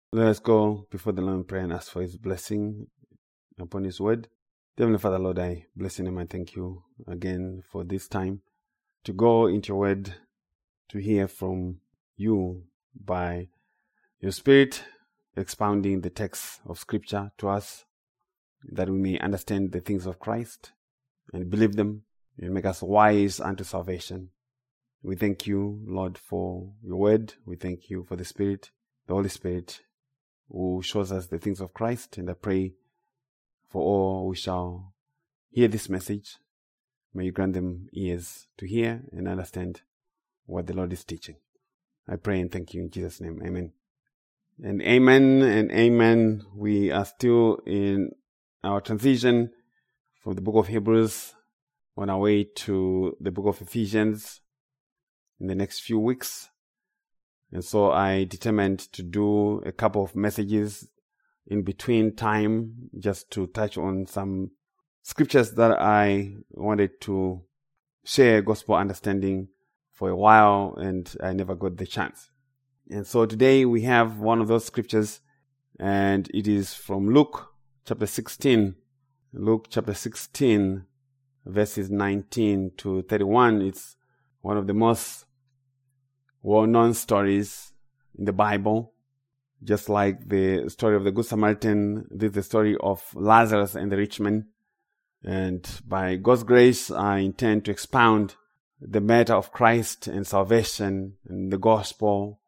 Let us go before the Lord in prayer and ask for His blessing upon His word. Heavenly Father, Lord, I bless Your name and thank You again for this time to go into Your word, to hear from You by Your Spirit, expounding the text of Scripture to us, that we may understand the things of Christ and believe them and make us wise unto salvation. We thank You, Lord, for Your word. We thank You for the Spirit, the Holy Spirit, who shows us the things of Christ. And I pray for all who shall hear this message. May You grant them ears to hear and understand what the Lord is teaching. I pray and thank You in Jesus' name. Amen. And amen and amen. We are still in our transition from the book of Hebrews on our way to the book of Ephesians in the next few weeks. And so I determined to do a couple of messages in between time just to touch on some scriptures that I wanted to share gospel understanding for a while, and I never got the chance. And so today we have one of those scriptures, and it is from Luke chapter 16. Luke chapter 16, verses 19 to 31. It's one of the most well-known stories in the Bible. Just like the story of the Good Samaritan, this is the story of Lazarus and the rich man. And by God's grace, I intend to expound the matter of Christ and salvation and the gospel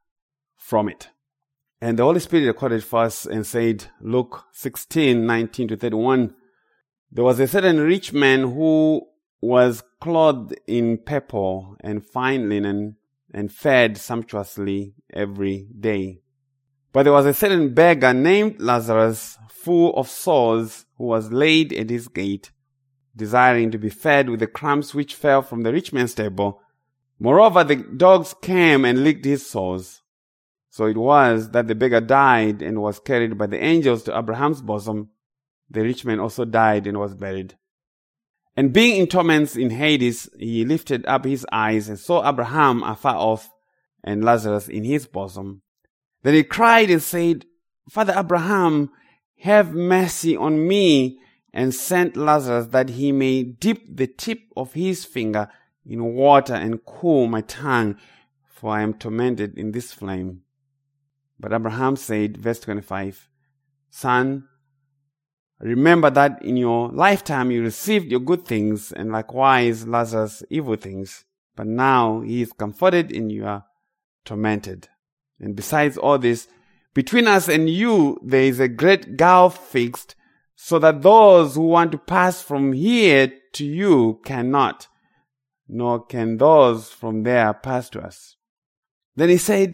from it. And the Holy Spirit recorded for us and said, Luke 16, 19 to 31, there was a certain rich man who was clothed in purple and fine linen and fed sumptuously every day. But there was a certain beggar named Lazarus, full of sores, who was laid at his gate, desiring to be fed with the crumbs which fell from the rich man's table. Moreover, the dogs came and licked his sores. So it was that the beggar died and was carried by the angels to Abraham's bosom. The rich man also died and was buried. And being in torments in Hades, he lifted up his eyes and saw Abraham afar off and Lazarus in his bosom. Then he cried and said, Father Abraham, have mercy on me, and send Lazarus that he may dip the tip of his finger in water and cool my tongue, for I am tormented in this flame. But Abraham said, verse 25, Son, remember that in your lifetime you received your good things, and likewise Lazarus evil things. But now he is comforted and you are tormented. And besides all this, between us and you there is a great gulf fixed, so that those who want to pass from here to you cannot, nor can those from there pass to us. Then he said,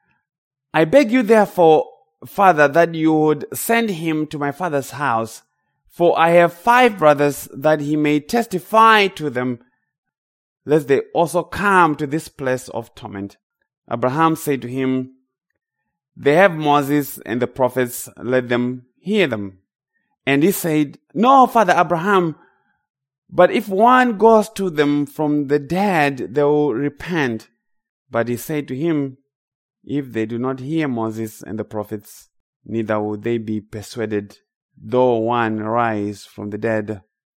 I beg you therefore, Father, that you would send him to my father's house, for I have 5 brothers, that he may testify to them, lest they also come to this place of torment. Abraham said to him, They have Moses and the prophets, let them hear them. And he said, No, Father Abraham, but if one goes to them from the dead, they will repent. But he said to him, If they do not hear Moses and the prophets, neither will they be persuaded, though one rise from the dead.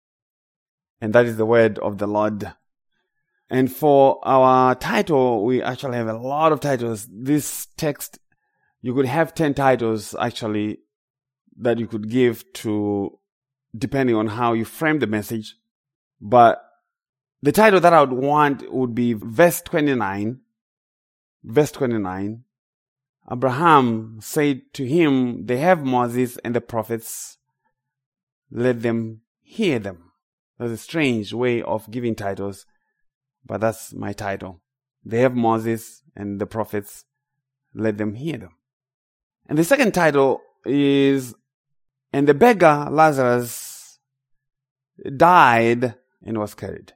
And that is the word of the Lord. And for our title, we actually have a lot of titles. This text, you could have 10 titles actually that you could give to, depending on how you frame the message. But the title that I would want would be verse 29. Verse 29, Abraham said to him, They have Moses and the prophets, let them hear them. That's a strange way of giving titles, but that's my title. They have Moses and the prophets, let them hear them. And the second title is, And the beggar Lazarus died and was carried.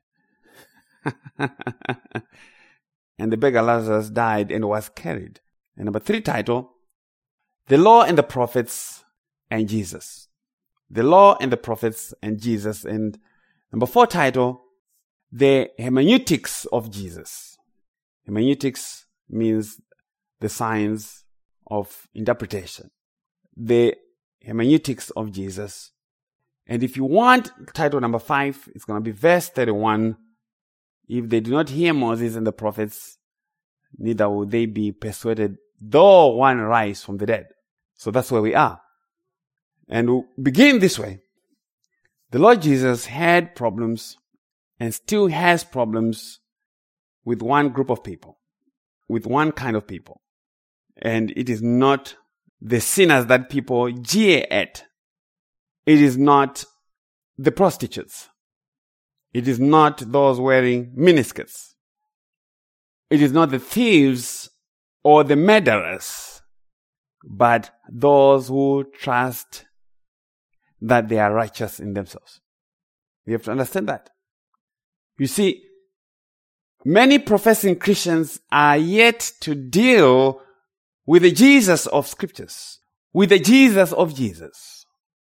And the beggar Lazarus died and was carried. And number 3 title, The Law and the Prophets and Jesus. The Law and the Prophets and Jesus. And number 4 title, The Hermeneutics of Jesus. Hermeneutics means the science of interpretation, the hermeneutics of Jesus. And if you want title number 5, it's going to be verse 31. If they do not hear Moses and the prophets, neither will they be persuaded, though one rise from the dead. So that's where we are. And we'll begin this way. The Lord Jesus had problems and still has problems with one group of people, with one kind of people. And it is not the sinners that people jeer at. It is not the prostitutes. It is not those wearing miniskirts. It is not the thieves or the murderers, but those who trust that they are righteous in themselves. You have to understand that. You see, many professing Christians are yet to deal with the Jesus of Scriptures, with the Jesus of Jesus,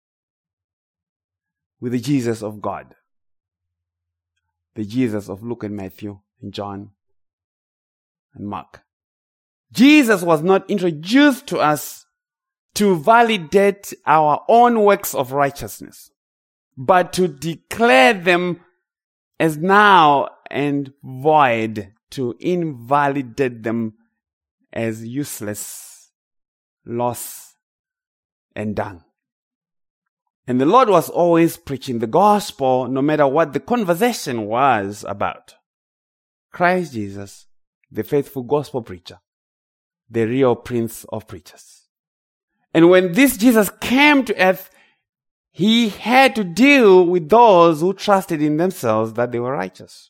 with the Jesus of God, the Jesus of Luke and Matthew and John and Mark. Jesus was not introduced to us to validate our own works of righteousness, but to declare them as null and void, to invalidate them as useless, loss, and dung. And the Lord was always preaching the gospel, no matter what the conversation was about. Christ Jesus, the faithful gospel preacher, the real Prince of Preachers. And when this Jesus came to earth, he had to deal with those who trusted in themselves that they were righteous.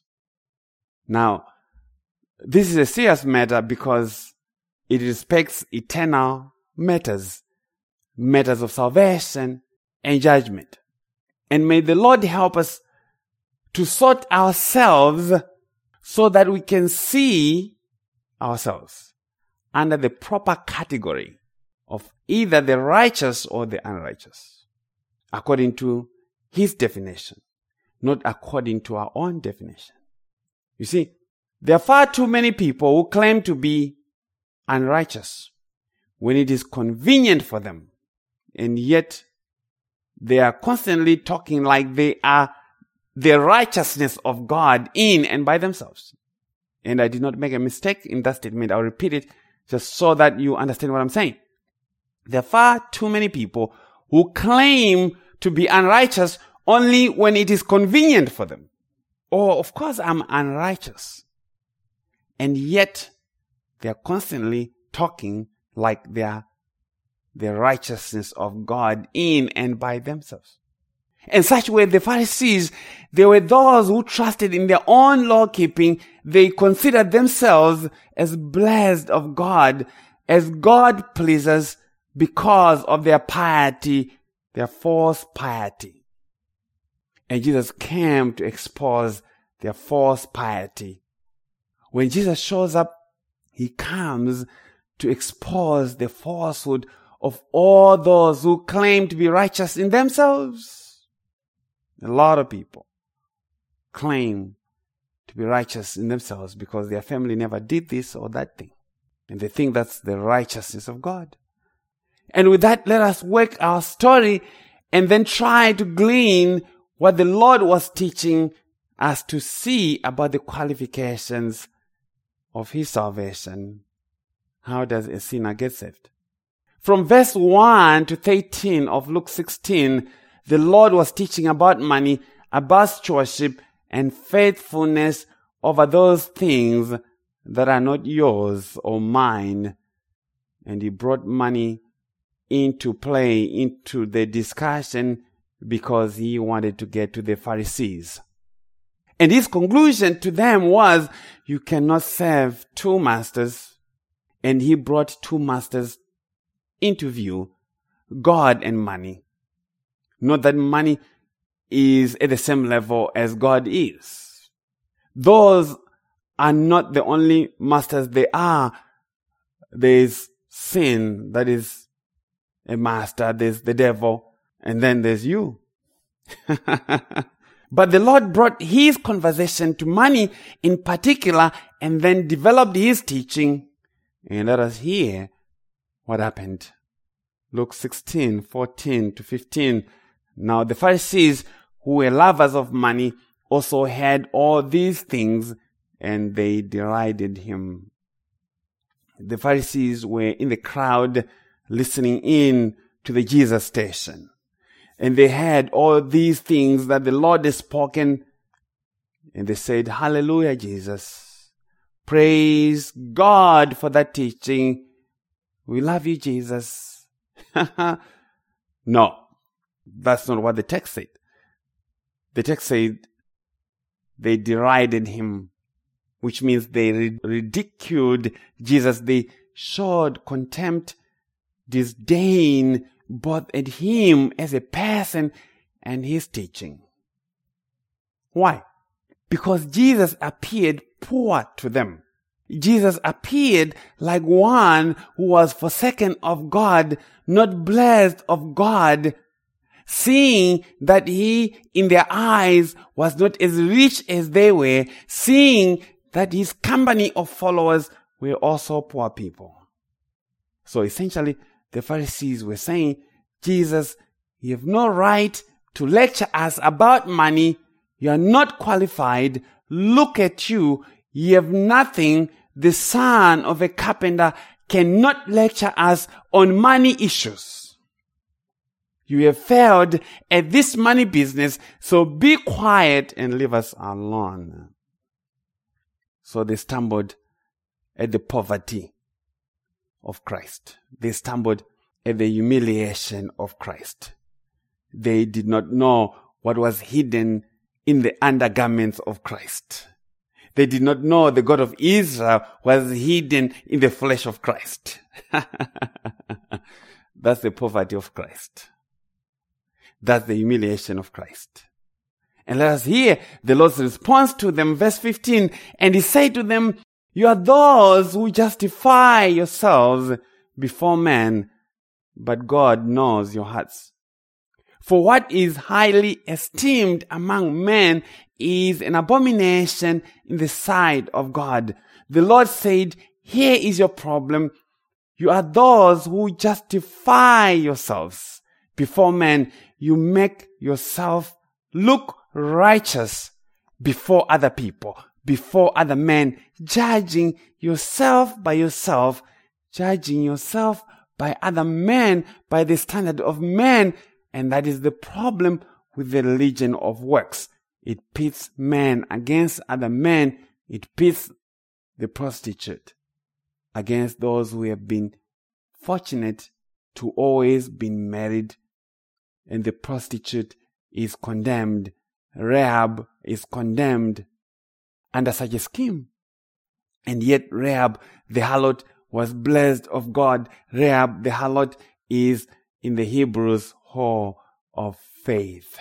Now, this is a serious matter because it respects eternal matters, matters of salvation and judgment. And may the Lord help us to sort ourselves so that we can see ourselves under the proper category of either the righteous or the unrighteous, according to his definition, not according to our own definition. You see, there are far too many people who claim to be unrighteous when it is convenient for them, and yet they are constantly talking like they are the righteousness of God in and by themselves. And I did not make a mistake in that statement. I'll repeat it just so that you understand what I'm saying. There are far too many people who claim to be unrighteous only when it is convenient for them. Oh, of course I'm unrighteous. And yet they are constantly talking like they are the righteousness of God in and by themselves. In such a way, the Pharisees, they were those who trusted in their own law keeping. They considered themselves as blessed of God, as God pleasers, because of their piety, their false piety. And Jesus came to expose their false piety. When Jesus shows up, he comes to expose the falsehood of all those who claim to be righteous in themselves. A lot of people claim to be righteous in themselves because their family never did this or that thing. And they think that's the righteousness of God. And with that, let us work our story and then try to glean what the Lord was teaching us to see about the qualifications of his salvation. How does a sinner get saved? From verse 1 to 13 of Luke 16, the Lord was teaching about money, about stewardship and faithfulness over those things that are not yours or mine. And he brought money into play, into the discussion, because he wanted to get to the Pharisees. And his conclusion to them was, you cannot serve two masters. And he brought two masters into view, God and money. Not that money is at the same level as God is. Those are not the only masters there is sin, that is a master, there's the devil, and then there's you. But the Lord brought his conversation to money in particular and then developed his teaching. And let us hear what happened? Luke 16:14-15. Now the Pharisees, who were lovers of money, also had all these things, and they derided him. The Pharisees were in the crowd listening in to the Jesus station. And they had all these things that the Lord has spoken. And they said, "Hallelujah, Jesus. Praise God for that teaching. We love you, Jesus." No, that's not what the text said. The text said they derided him, which means they ridiculed Jesus. They showed contempt, disdain, both at him as a person and his teaching. Why? Because Jesus appeared poor to them. Jesus appeared like one who was forsaken of God, not blessed of God, seeing that he, in their eyes, was not as rich as they were, seeing that his company of followers were also poor people. So essentially, the Pharisees were saying, "Jesus, you have no right to lecture us about money. You are not qualified. Look at you. You have nothing. The son of a carpenter cannot lecture us on money issues. You have failed at this money business, so be quiet and leave us alone." So they stumbled at the poverty of Christ. They stumbled at the humiliation of Christ. They did not know what was hidden in the undergarments of Christ. They did not know the God of Israel was hidden in the flesh of Christ. That's the poverty of Christ. That's the humiliation of Christ. And let us hear the Lord's response to them. Verse 15, "And he said to them, you are those who justify yourselves before men, but God knows your hearts. For what is highly esteemed among men is an abomination in the sight of God." The Lord said, here is your problem. You are those who justify yourselves before men. You make yourself look righteous before other people, before other men, judging yourself by yourself, judging yourself by other men, by the standard of men. And that is the problem with the religion of works. It pits men against other men. It pits the prostitute against those who have been fortunate to always be married. And the prostitute is condemned. Rahab is condemned under such a scheme. And yet Rahab the harlot was blessed of God. Rahab the harlot is in the Hebrews hall of faith.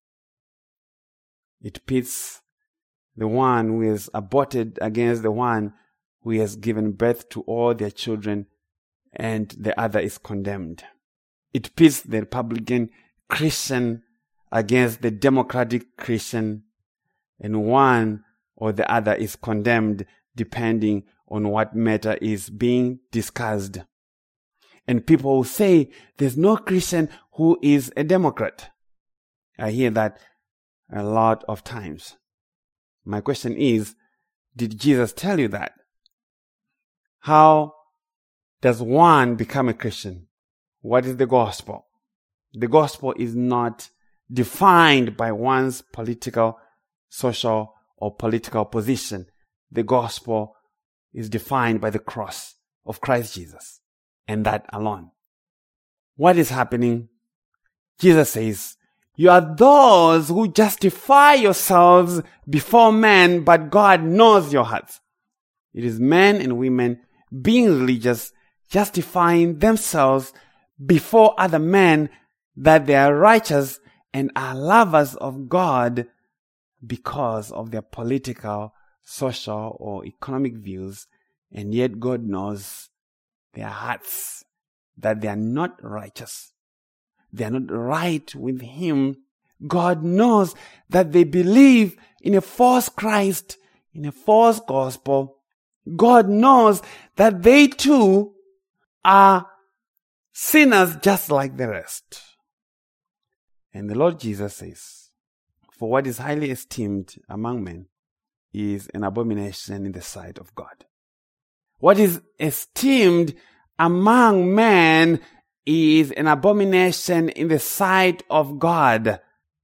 It pits the one who is aborted against the one who has given birth to all their children, and the other is condemned. It pits the Republican Christian against the Democratic Christian, and one or the other is condemned depending on what matter is being discussed. And people will say there's no Christian who is a Democrat. I hear that a lot of times. My question is, did Jesus tell you that? How does one become a Christian? What is the gospel? The gospel is not defined by one's political, social, or political position. The gospel is defined by the cross of Christ Jesus, and that alone. What is happening? Jesus says, you are those who justify yourselves before men, but God knows your hearts. It is men and women being religious, justifying themselves before other men that they are righteous and are lovers of God because of their political, social, or economic views, and yet God knows their hearts, that they are not righteous. They are not right with Him. God knows that they believe in a false Christ, in a false gospel. God knows that they too are sinners just like the rest. And the Lord Jesus says, for what is highly esteemed among men is an abomination in the sight of God. What is esteemed among men is an abomination in the sight of God.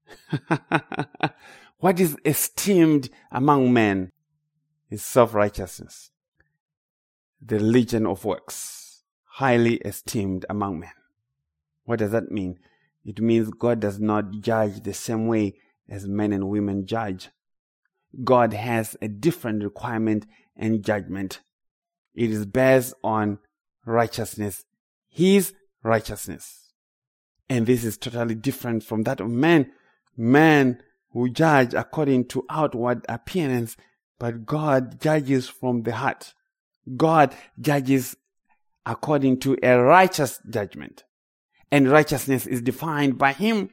What is esteemed among men is self-righteousness, the religion of works, highly esteemed among men. What does that mean? It means God does not judge the same way as men and women judge. God has a different requirement and judgment. It is based on righteousness, His righteousness. And this is totally different from that of men. Men who judge according to outward appearance, but God judges from the heart. God judges according to a righteous judgment. And righteousness is defined by Him.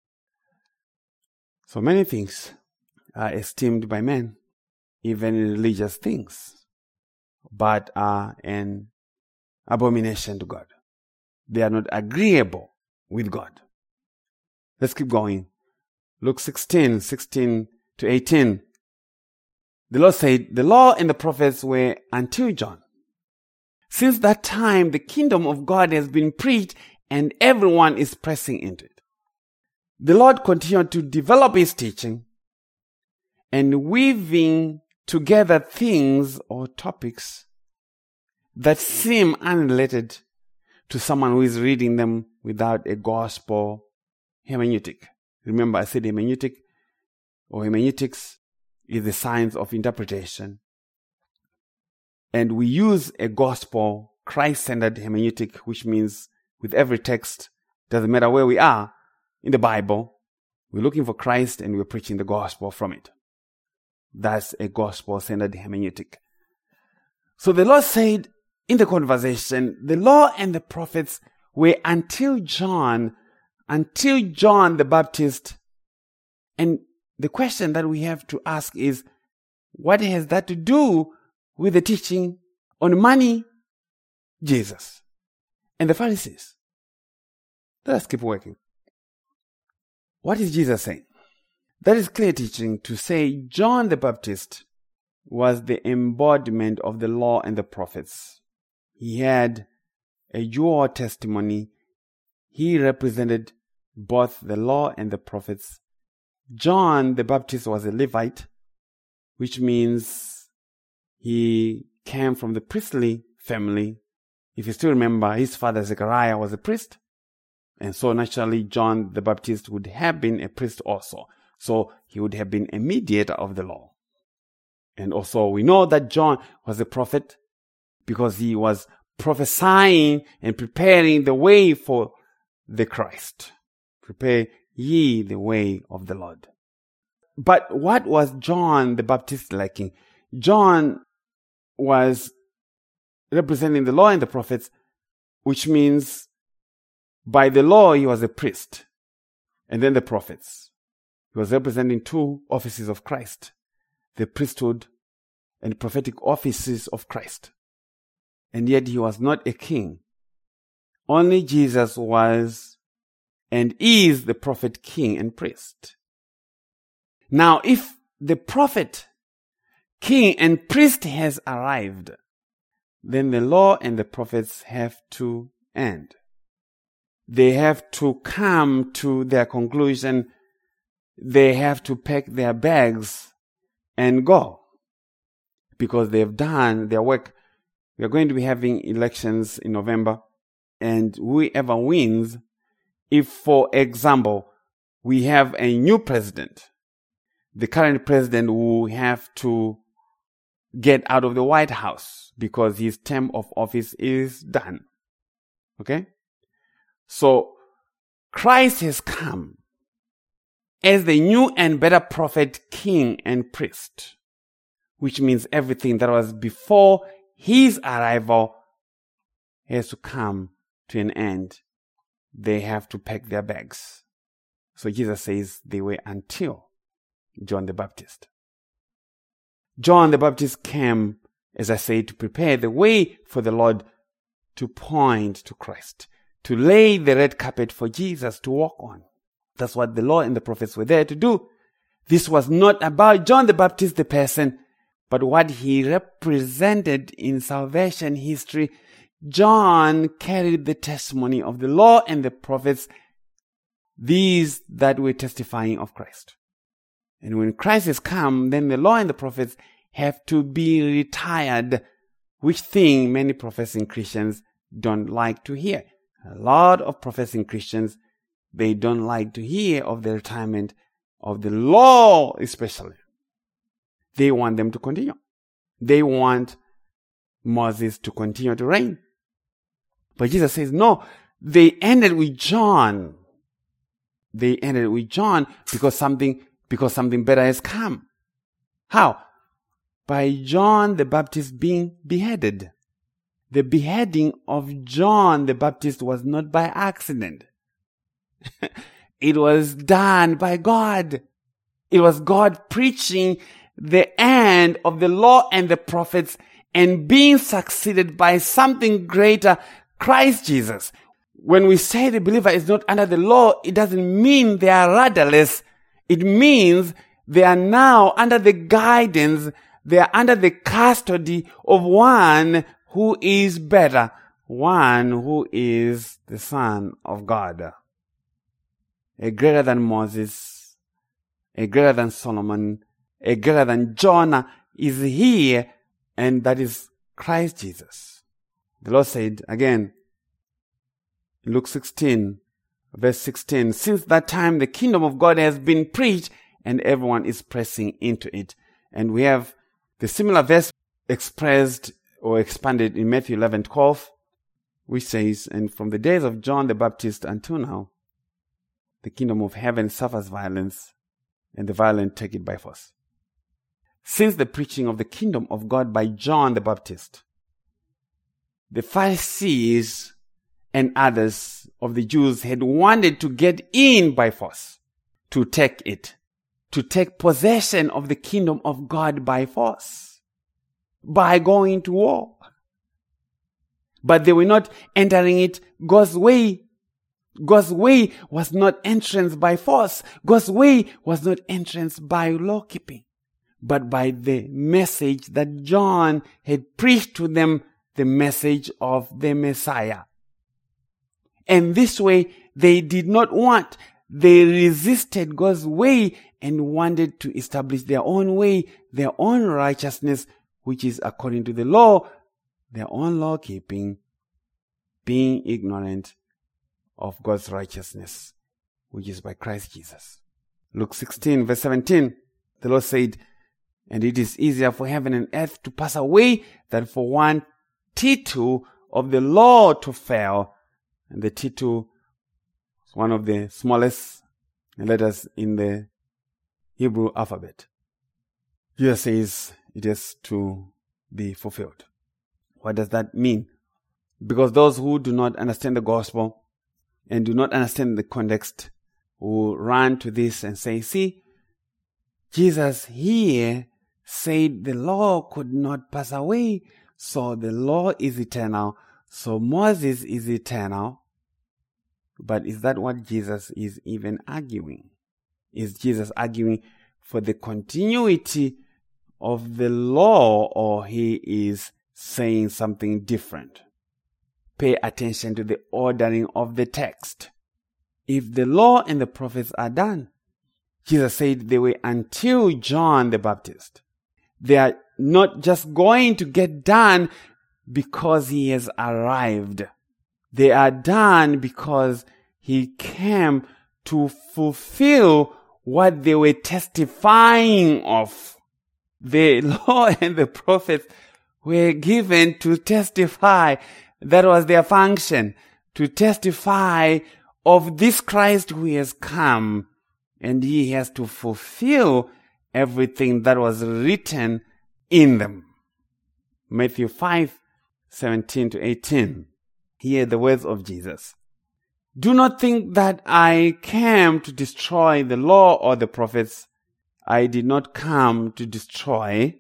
So many things are esteemed by men, even religious things, but are an abomination to God. They are not agreeable with God. Let's keep going. Luke 16 to 18. The Lord said, the law and the prophets were until John. Since that time, the kingdom of God has been preached and everyone is pressing into it. The Lord continued to develop His teaching and weaving together things or topics that seem unrelated to someone who is reading them without a gospel hermeneutic. Remember, I said hermeneutic or hermeneutics is the science of interpretation. And we use a gospel, Christ-centered hermeneutic, which means with every text, doesn't matter where we are in the Bible, we're looking for Christ and we're preaching the gospel from it. That's a gospel-centered hermeneutic. So the Lord said in the conversation, the law and the prophets were until John the Baptist. And the question that we have to ask is, what has that to do with the teaching on money, Jesus, and the Pharisees? Let us keep working. What is Jesus saying? That is clear teaching to say John the Baptist was the embodiment of the law and the prophets. He had a dual testimony. He represented both the law and the prophets. John the Baptist was a Levite, which means he came from the priestly family. If you still remember, his father Zechariah was a priest. And so naturally, John the Baptist would have been a priest also. So he would have been a mediator of the law. And also we know that John was a prophet because he was prophesying and preparing the way for the Christ. Prepare ye the way of the Lord. But what was John the Baptist lacking? John was representing the law and the prophets, which means by the law he was a priest, and then the prophets. He was representing two offices of Christ, the priesthood and prophetic offices of Christ. And yet he was not a king. Only Jesus was and is the prophet, king, and priest. Now, if the prophet, king, and priest has arrived, then the law and the prophets have to end. They have to come to their conclusion. They have to pack their bags and go because they've done their work. We are going to be having elections in November, and whoever wins, if, for example, we have a new president, the current president will have to get out of the White House because his term of office is done. Okay? So, Christ has come as the new and better prophet, king, and priest, which means everything that was before his arrival has to come to an end. They have to pack their bags. So Jesus says they were until John the Baptist. John the Baptist came, as I say, to prepare the way for the Lord, to point to Christ, to lay the red carpet for Jesus to walk on. That's what the law and the prophets were there to do. This was not about John the Baptist, the person, but what he represented in salvation history. John carried the testimony of the law and the prophets, these that were testifying of Christ. And when Christ has come, then the law and the prophets have to be retired, which thing many professing Christians don't like to hear. A lot of professing Christians, they don't like to hear of the retirement of the law especially. They want them to continue. They want Moses to continue to reign. But Jesus says, no, they ended with John. They ended with John because something better has come. How? By John the Baptist being beheaded. The beheading of John the Baptist was not by accident. It was done by God. It was God preaching the end of the law and the prophets and being succeeded by something greater, Christ Jesus. When we say the believer is not under the law, it doesn't mean they are rudderless. It means they are now under the guidance, they are under the custody of one who is better, one who is the Son of God. A greater than Moses, a greater than Solomon, a greater than Jonah is here, and that is Christ Jesus. The Lord said again, Luke 16, verse 16, since that time the kingdom of God has been preached and everyone is pressing into it. And we have the similar verse expressed or expanded in Matthew 11:12, which says, and from the days of John the Baptist until now, the kingdom of heaven suffers violence, and the violent take it by force. Since the preaching of the kingdom of God by John the Baptist, the Pharisees and others of the Jews had wanted to get in by force, to take it, to take possession of the kingdom of God by force, by going to war. But they were not entering it God's way. God's way was not entrance by force. God's way was not entrance by law keeping, but by the message that John had preached to them, the message of the Messiah. And this way they did not want. They resisted God's way and wanted to establish their own way, their own righteousness, which is according to the law, their own law keeping, being ignorant of God's righteousness, which is by Christ Jesus. Luke 16, verse 17, the Lord said, and it is easier for heaven and earth to pass away than for one tittle of the law to fail. And the tittle is one of the smallest letters in the Hebrew alphabet. Jesus says it is to be fulfilled. What does that mean? Because those who do not understand the gospel and do not understand the context will run to this and say, see, Jesus here said the law could not pass away, so the law is eternal, so Moses is eternal. But is that what Jesus is even arguing? Is Jesus arguing for the continuity of the law, or he is saying something different? Pay attention to the ordering of the text. If the law and the prophets are done, Jesus said they were until John the Baptist. They are not just going to get done because he has arrived. They are done because he came to fulfill what they were testifying of. The law and the prophets were given to testify. That was their function, to testify of this Christ who has come, and he has to fulfill everything that was written in them. Matthew 5:17-18. Hear the words of Jesus. Do not think that I came to destroy the law or the prophets. I did not come to destroy.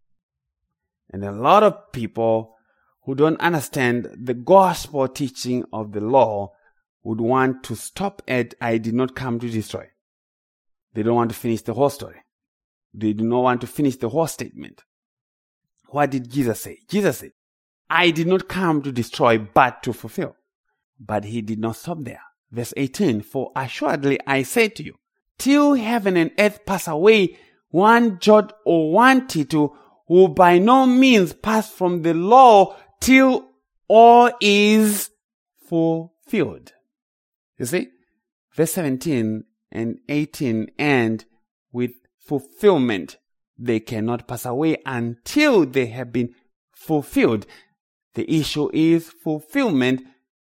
And a lot of people who don't understand the gospel teaching of the law, would want to stop at, I did not come to destroy. They don't want to finish the whole story. They do not want to finish the whole statement. What did Jesus say? Jesus said, I did not come to destroy, but to fulfill. But he did not stop there. Verse 18, for assuredly I say to you, till heaven and earth pass away, one jot or one tittle will by no means pass from the law till all is fulfilled. You see? Verse 17 and 18, and with fulfillment, they cannot pass away until they have been fulfilled. The issue is fulfillment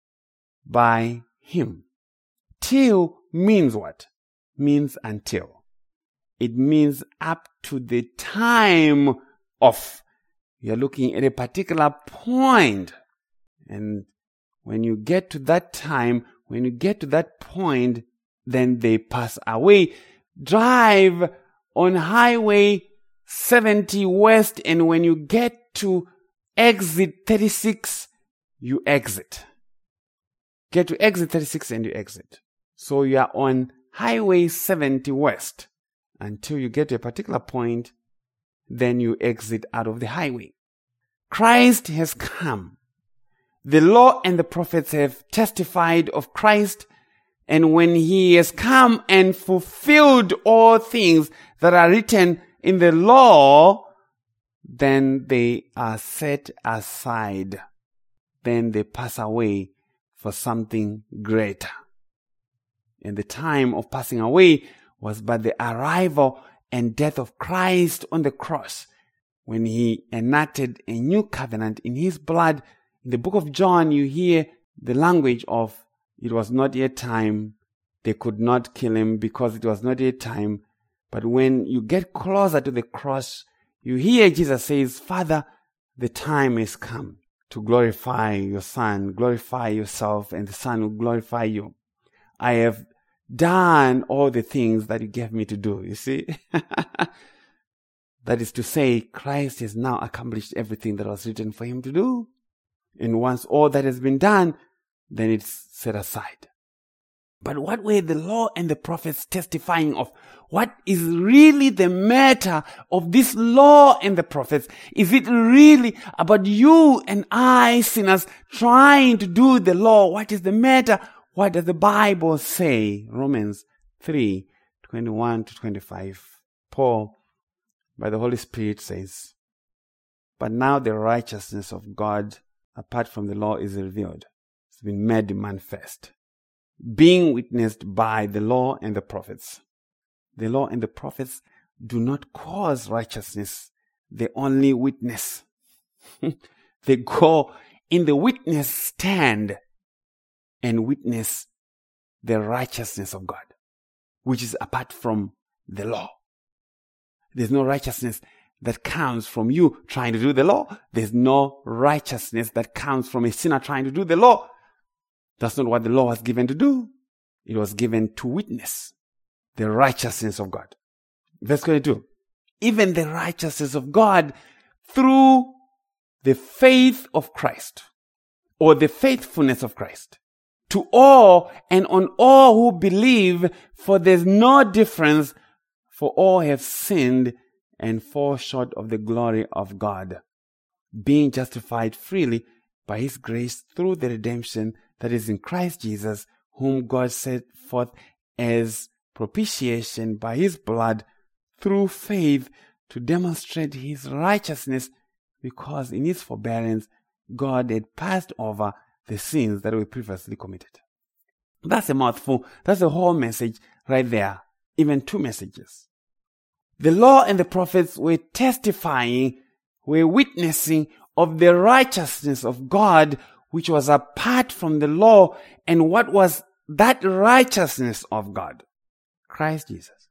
by him. Till means what? Means until. It means up to the time of. You're looking at a particular point. And when you get to that time, when you get to that point, then they pass away. Drive on Highway 70 West, and when you get to exit 36, you exit. Get to exit 36 and you exit. So you are on Highway 70 West until you get to a particular point, then you exit out of the highway. Christ has come. The law and the prophets have testified of Christ, and when he has come and fulfilled all things that are written in the law, then they are set aside. Then they pass away for something greater. And the time of passing away was by the arrival and death of Christ on the cross, when he enacted a new covenant in his blood. In the book of John, you hear the language of, it was not yet time. They could not kill him because it was not yet time. But when you get closer to the cross, you hear Jesus says, Father, the time is come to glorify your Son, glorify yourself, and the Son will glorify you. I have done all the things that you gave me to do, you see. That is to say, Christ has now accomplished everything that was written for him to do. And once all that has been done, then it's set aside. But what were the law and the prophets testifying of? What is really the matter of this law and the prophets? Is it really about you and I, sinners, trying to do the law? What is the matter? What does the Bible say? Romans 3:21-25. Paul, by the Holy Spirit, says, but now the righteousness of God apart from the law is revealed. It's been made manifest, being witnessed by the law and the prophets. The law and the prophets do not cause righteousness. They only witness. They go in the witness stand and witness the righteousness of God, which is apart from the law. There's no righteousness that comes from you trying to do the law. There's no righteousness that comes from a sinner trying to do the law. That's not what the law was given to do. It was given to witness the righteousness of God. Verse 22. Even the righteousness of God through the faith of Christ, or the faithfulness of Christ, to all and on all who believe, for there's no difference, for all have sinned and fall short of the glory of God, being justified freely by his grace through the redemption that is in Christ Jesus, whom God set forth as propitiation by his blood through faith to demonstrate his righteousness, because in his forbearance God had passed over the sins that were previously committed. That's a mouthful. That's the whole message right there. Even two messages. The law and the prophets were testifying, were witnessing of the righteousness of God, which was apart from the law. And what was that righteousness of God? Christ Jesus.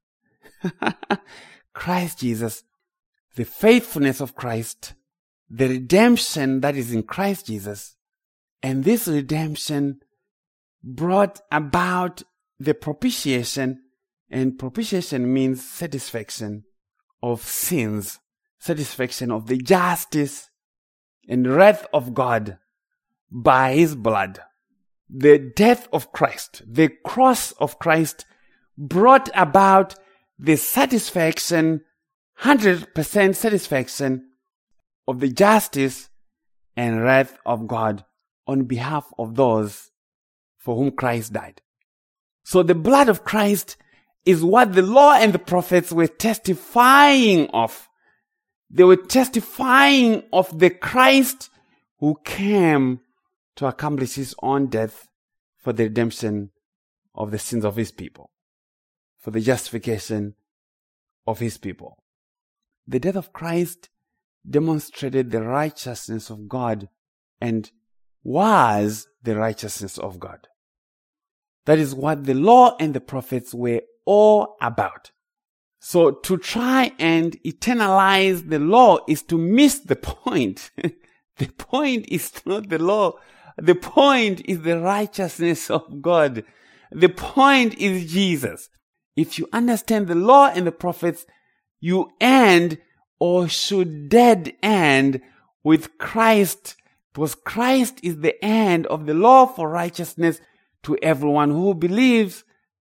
Christ Jesus. The faithfulness of Christ. The redemption that is in Christ Jesus. And this redemption brought about the propitiation. And propitiation means satisfaction of sins, satisfaction of the justice and wrath of God by his blood, the death of Christ, the cross of Christ, brought about the satisfaction, 100% satisfaction of the justice and wrath of God on behalf of those for whom Christ died. So the blood of Christ is what the law and the prophets were testifying of. They were testifying of the Christ who came to accomplish his own death for the redemption of the sins of his people, for the justification of his people. The death of Christ demonstrated the righteousness of God and was the righteousness of God. That is what the law and the prophets were all about. So to try and eternalize the law is to miss the point. The point is not the law. The point is the righteousness of God. The point is Jesus. If you understand the law and the prophets, you end or should dead end with Christ, because Christ is the end of the law for righteousness to everyone who believes,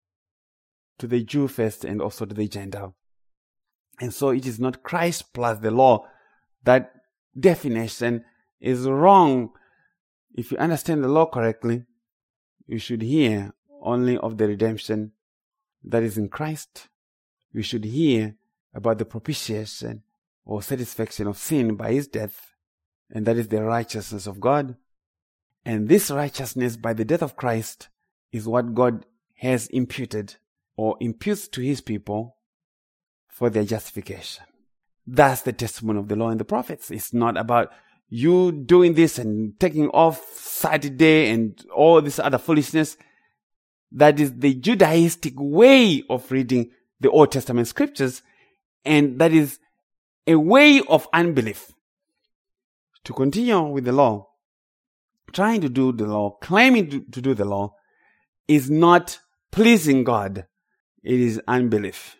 to the Jew first and also to the Gentile. And so it is not Christ plus the law. That definition is wrong. If you understand the law correctly, you should hear only of the redemption that is in Christ. You should hear about the propitiation or satisfaction of sin by his death, and that is the righteousness of God. And this righteousness by the death of Christ is what God has imputed or imputes to his people for their justification. That's the testimony of the law and the prophets. It's not about you doing this and taking off Saturday and all this other foolishness. That is the Judaistic way of reading the Old Testament scriptures, and that is a way of unbelief. To continue with the law, trying to do the law, claiming to do the law, is not pleasing God. It is unbelief.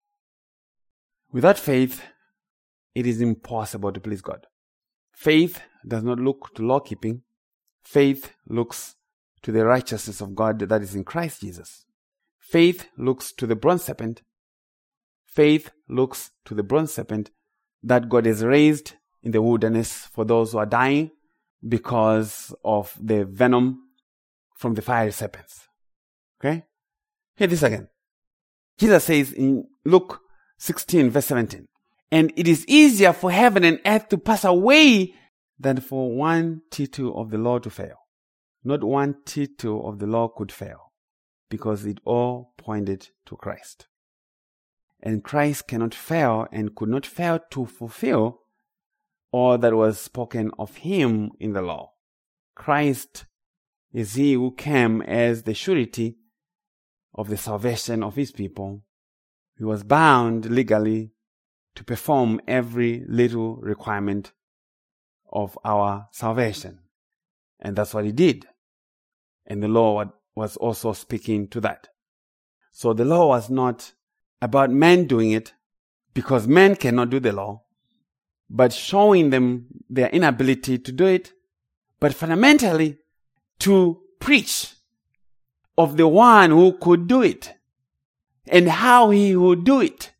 Without faith, it is impossible to please God. Faith does not look to law keeping. Faith looks to the righteousness of God that is in Christ Jesus. Faith looks to the bronze serpent. Faith looks to the bronze serpent that God has raised in the wilderness for those who are dying because of the venom from the fiery serpents. Okay? Hear this again. Jesus says in Luke 16 verse 17, "And it is easier for heaven and earth to pass away than for one tittle of the law to fail." Not one tittle of the law could fail, because it all pointed to Christ. And Christ cannot fail and could not fail to fulfill all that was spoken of him in the law. Christ is he who came as the surety of the salvation of his people. He was bound legally to perform every little requirement of our salvation. And that's what he did. And the law was also speaking to that. So the law was not about men doing it, because men cannot do the law, but showing them their inability to do it, but fundamentally to preach of the one who could do it and how he would do it.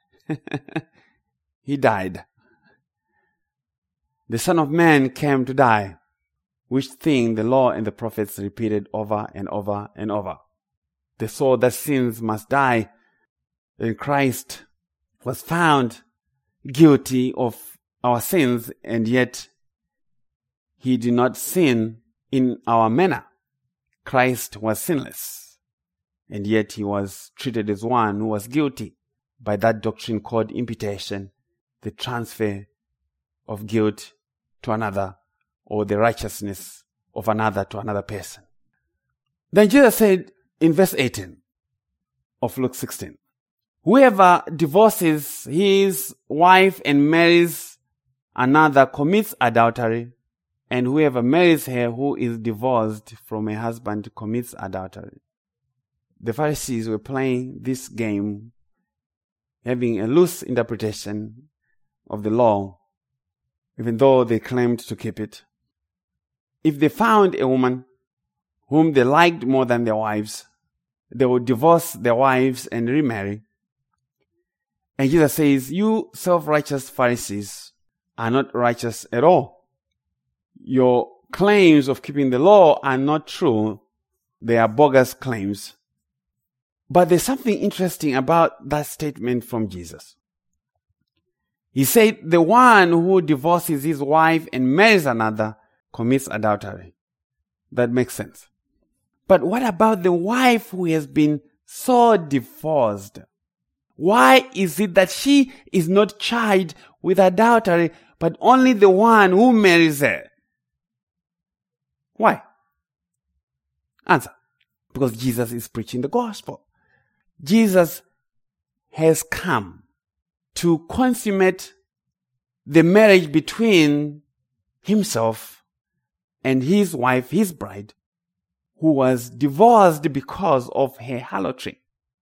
He died. The Son of Man came to die, which thing the law and the prophets repeated over and over and over. They saw that sins must die, and Christ was found guilty of our sins, and yet he did not sin in our manner. Christ was sinless, and yet he was treated as one who was guilty by that doctrine called imputation, the transfer of guilt to another, or the righteousness of another to another person. Then Jesus said in verse 18 of Luke 16, "Whoever divorces his wife and marries another commits adultery, and whoever marries her who is divorced from a husband commits adultery." The Pharisees were playing this game, having a loose interpretation of the law, even though they claimed to keep it. If they found a woman whom they liked more than their wives. They would divorce their wives and remarry. And Jesus says, you self-righteous Pharisees are not righteous at all. Your claims of keeping the law are not true. They are bogus claims. But there's something interesting about that statement from Jesus. He said, the one who divorces his wife and marries another commits adultery. That makes sense. But what about the wife who has been so divorced? Why is it that she is not charged with adultery, but only the one who marries her? Why? Answer. Because Jesus is preaching the gospel. Jesus has come to consummate the marriage between himself and his wife, his bride, who was divorced because of her harlotry.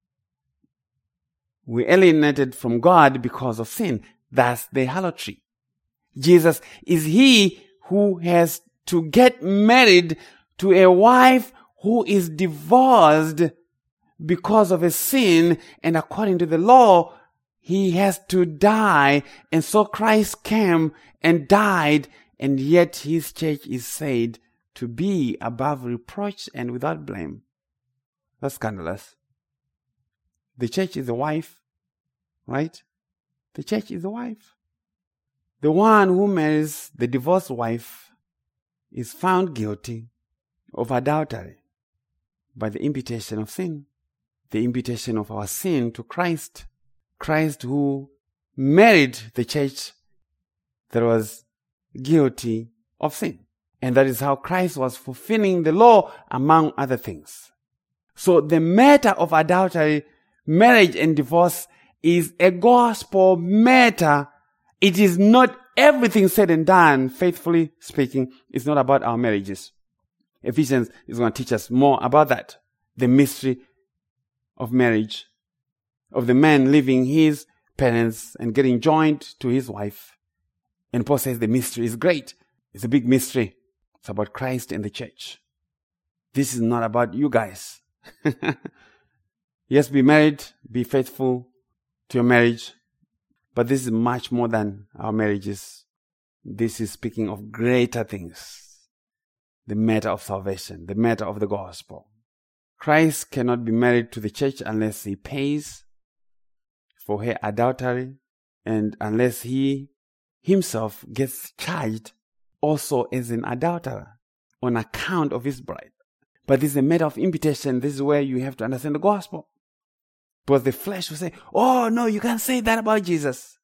We alienated from God because of sin. That's the harlotry. Jesus is he who has to get married to a wife who is divorced because of a sin, and according to the law, he has to die. And so Christ came and died, and yet his church is said to be above reproach and without blame. That's scandalous. The church is the wife, right? The church is the wife. The one who marries the divorced wife is found guilty of adultery by the imputation of sin. The imputation of our sin to Christ. Christ who married the church that was guilty of sin. And that is how Christ was fulfilling the law, among other things. So the matter of adultery, marriage and divorce is a gospel matter. It is not everything said and done, faithfully speaking. It's not about our marriages. Ephesians is going to teach us more about that. The mystery of marriage, of the man leaving his parents and getting joined to his wife. And Paul says the mystery is great. It's a big mystery. It's about Christ and the church. This is not about you guys. Yes, be married, be faithful to your marriage. But this is much more than our marriages. This is speaking of greater things. The matter of salvation, the matter of the gospel. Christ cannot be married to the church unless he pays for her adultery, and unless he himself gets charged also as an adulterer on account of his bride. But this is a matter of imputation. This is where you have to understand the gospel. Because the flesh will say, oh no, you can't say that about Jesus.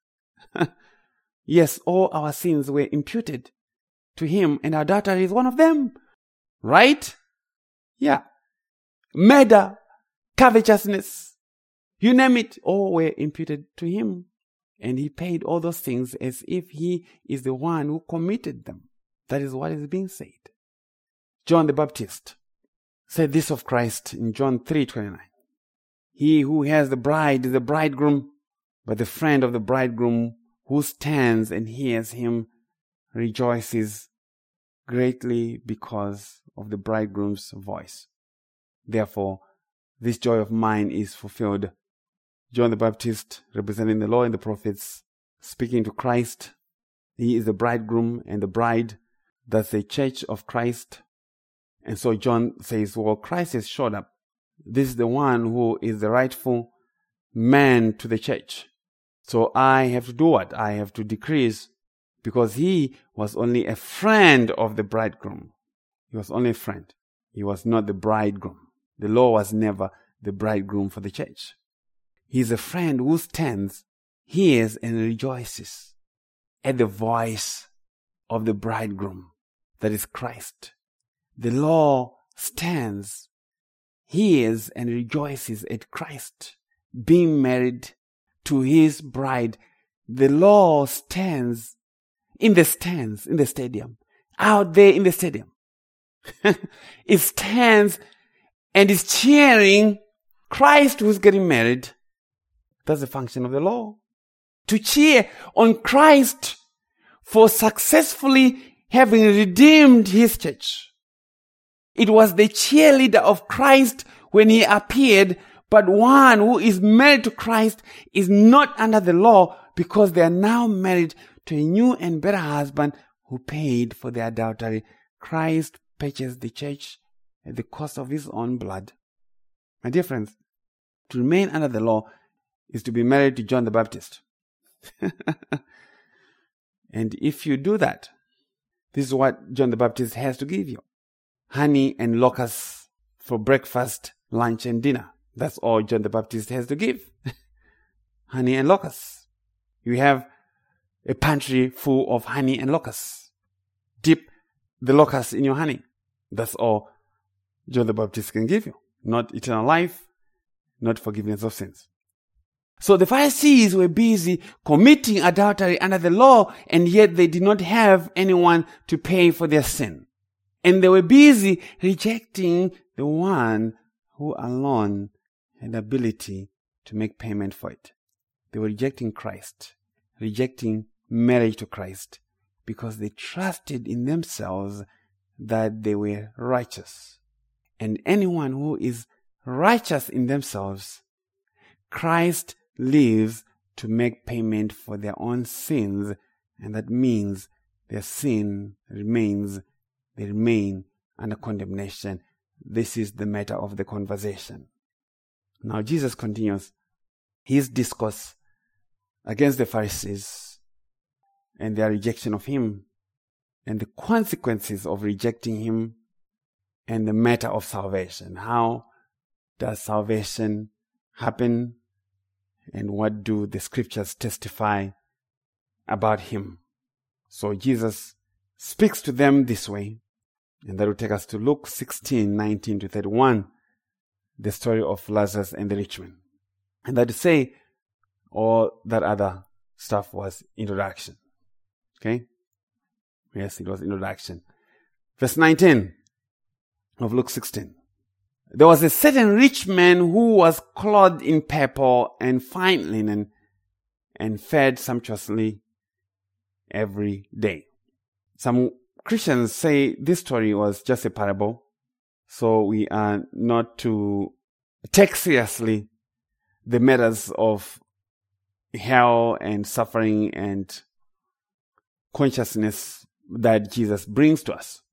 Yes, all our sins were imputed to him, and adultery is one of them. Right? Yeah. Murder, covetousness, you name it, all were imputed to him. And he paid all those things as if he is the one who committed them. That is what is being said. John the Baptist said this of Christ in John 3:29. He who has the bride is the bridegroom, but the friend of the bridegroom who stands and hears him rejoices greatly because of the bridegroom's voice. Therefore, this joy of mine is fulfilled. John the Baptist, representing the law and the prophets, speaking to Christ. He is the bridegroom and the bride. That's the church of Christ. And so John says, well, Christ has showed up. This is the one who is the rightful man to the church. So I have to do what? I have to decrease, because he was only a friend of the bridegroom. He was only a friend. He was not the bridegroom. The law was never the bridegroom for the church. He is a friend who stands, hears, and rejoices at the voice of the bridegroom, that is Christ. The law stands, hears, and rejoices at Christ being married to his bride. The law stands in the stands, in the stadium, out there in the stadium. It stands and is cheering Christ who's getting married. That's the function of the law. To cheer on Christ for successfully having redeemed his church. It was the cheerleader of Christ when he appeared, but one who is married to Christ is not under the law because they are now married to a new and better husband who paid for their adultery. Christ purchased the church at the cost of his own blood. My dear friends, to remain under the law is to be married to John the Baptist. And if you do that, this is what John the Baptist has to give you. Honey and locusts for breakfast, lunch, and dinner. That's all John the Baptist has to give. Honey and locusts. You have a pantry full of honey and locusts. Dip the locusts in your honey. That's all John the Baptist can give you. Not eternal life, not forgiveness of sins. So the Pharisees were busy committing adultery under the law, and yet they did not have anyone to pay for their sin. And they were busy rejecting the one who alone had the ability to make payment for it. They were rejecting Christ, rejecting marriage to Christ, because they trusted in themselves that they were righteous. And anyone who is righteous in themselves, Christ lives to make payment for their own sins, and that means their sin remains, they remain under condemnation. This is the matter of the conversation. Now Jesus continues his discourse against the Pharisees and their rejection of him, and the consequences of rejecting him, and the matter of salvation. How does salvation happen? And what do the scriptures testify about him? So Jesus speaks to them this way, and that will take us to Luke 16:19 to 31, the story of Lazarus and the rich man. And that to say, all that other stuff was introduction. Okay? Yes, it was introduction. Verse 19 of Luke 16. There was a certain rich man who was clothed in purple and fine linen and fed sumptuously every day. Some Christians say this story was just a parable, so we are not to take seriously the matters of hell and suffering and consciousness that Jesus brings to us.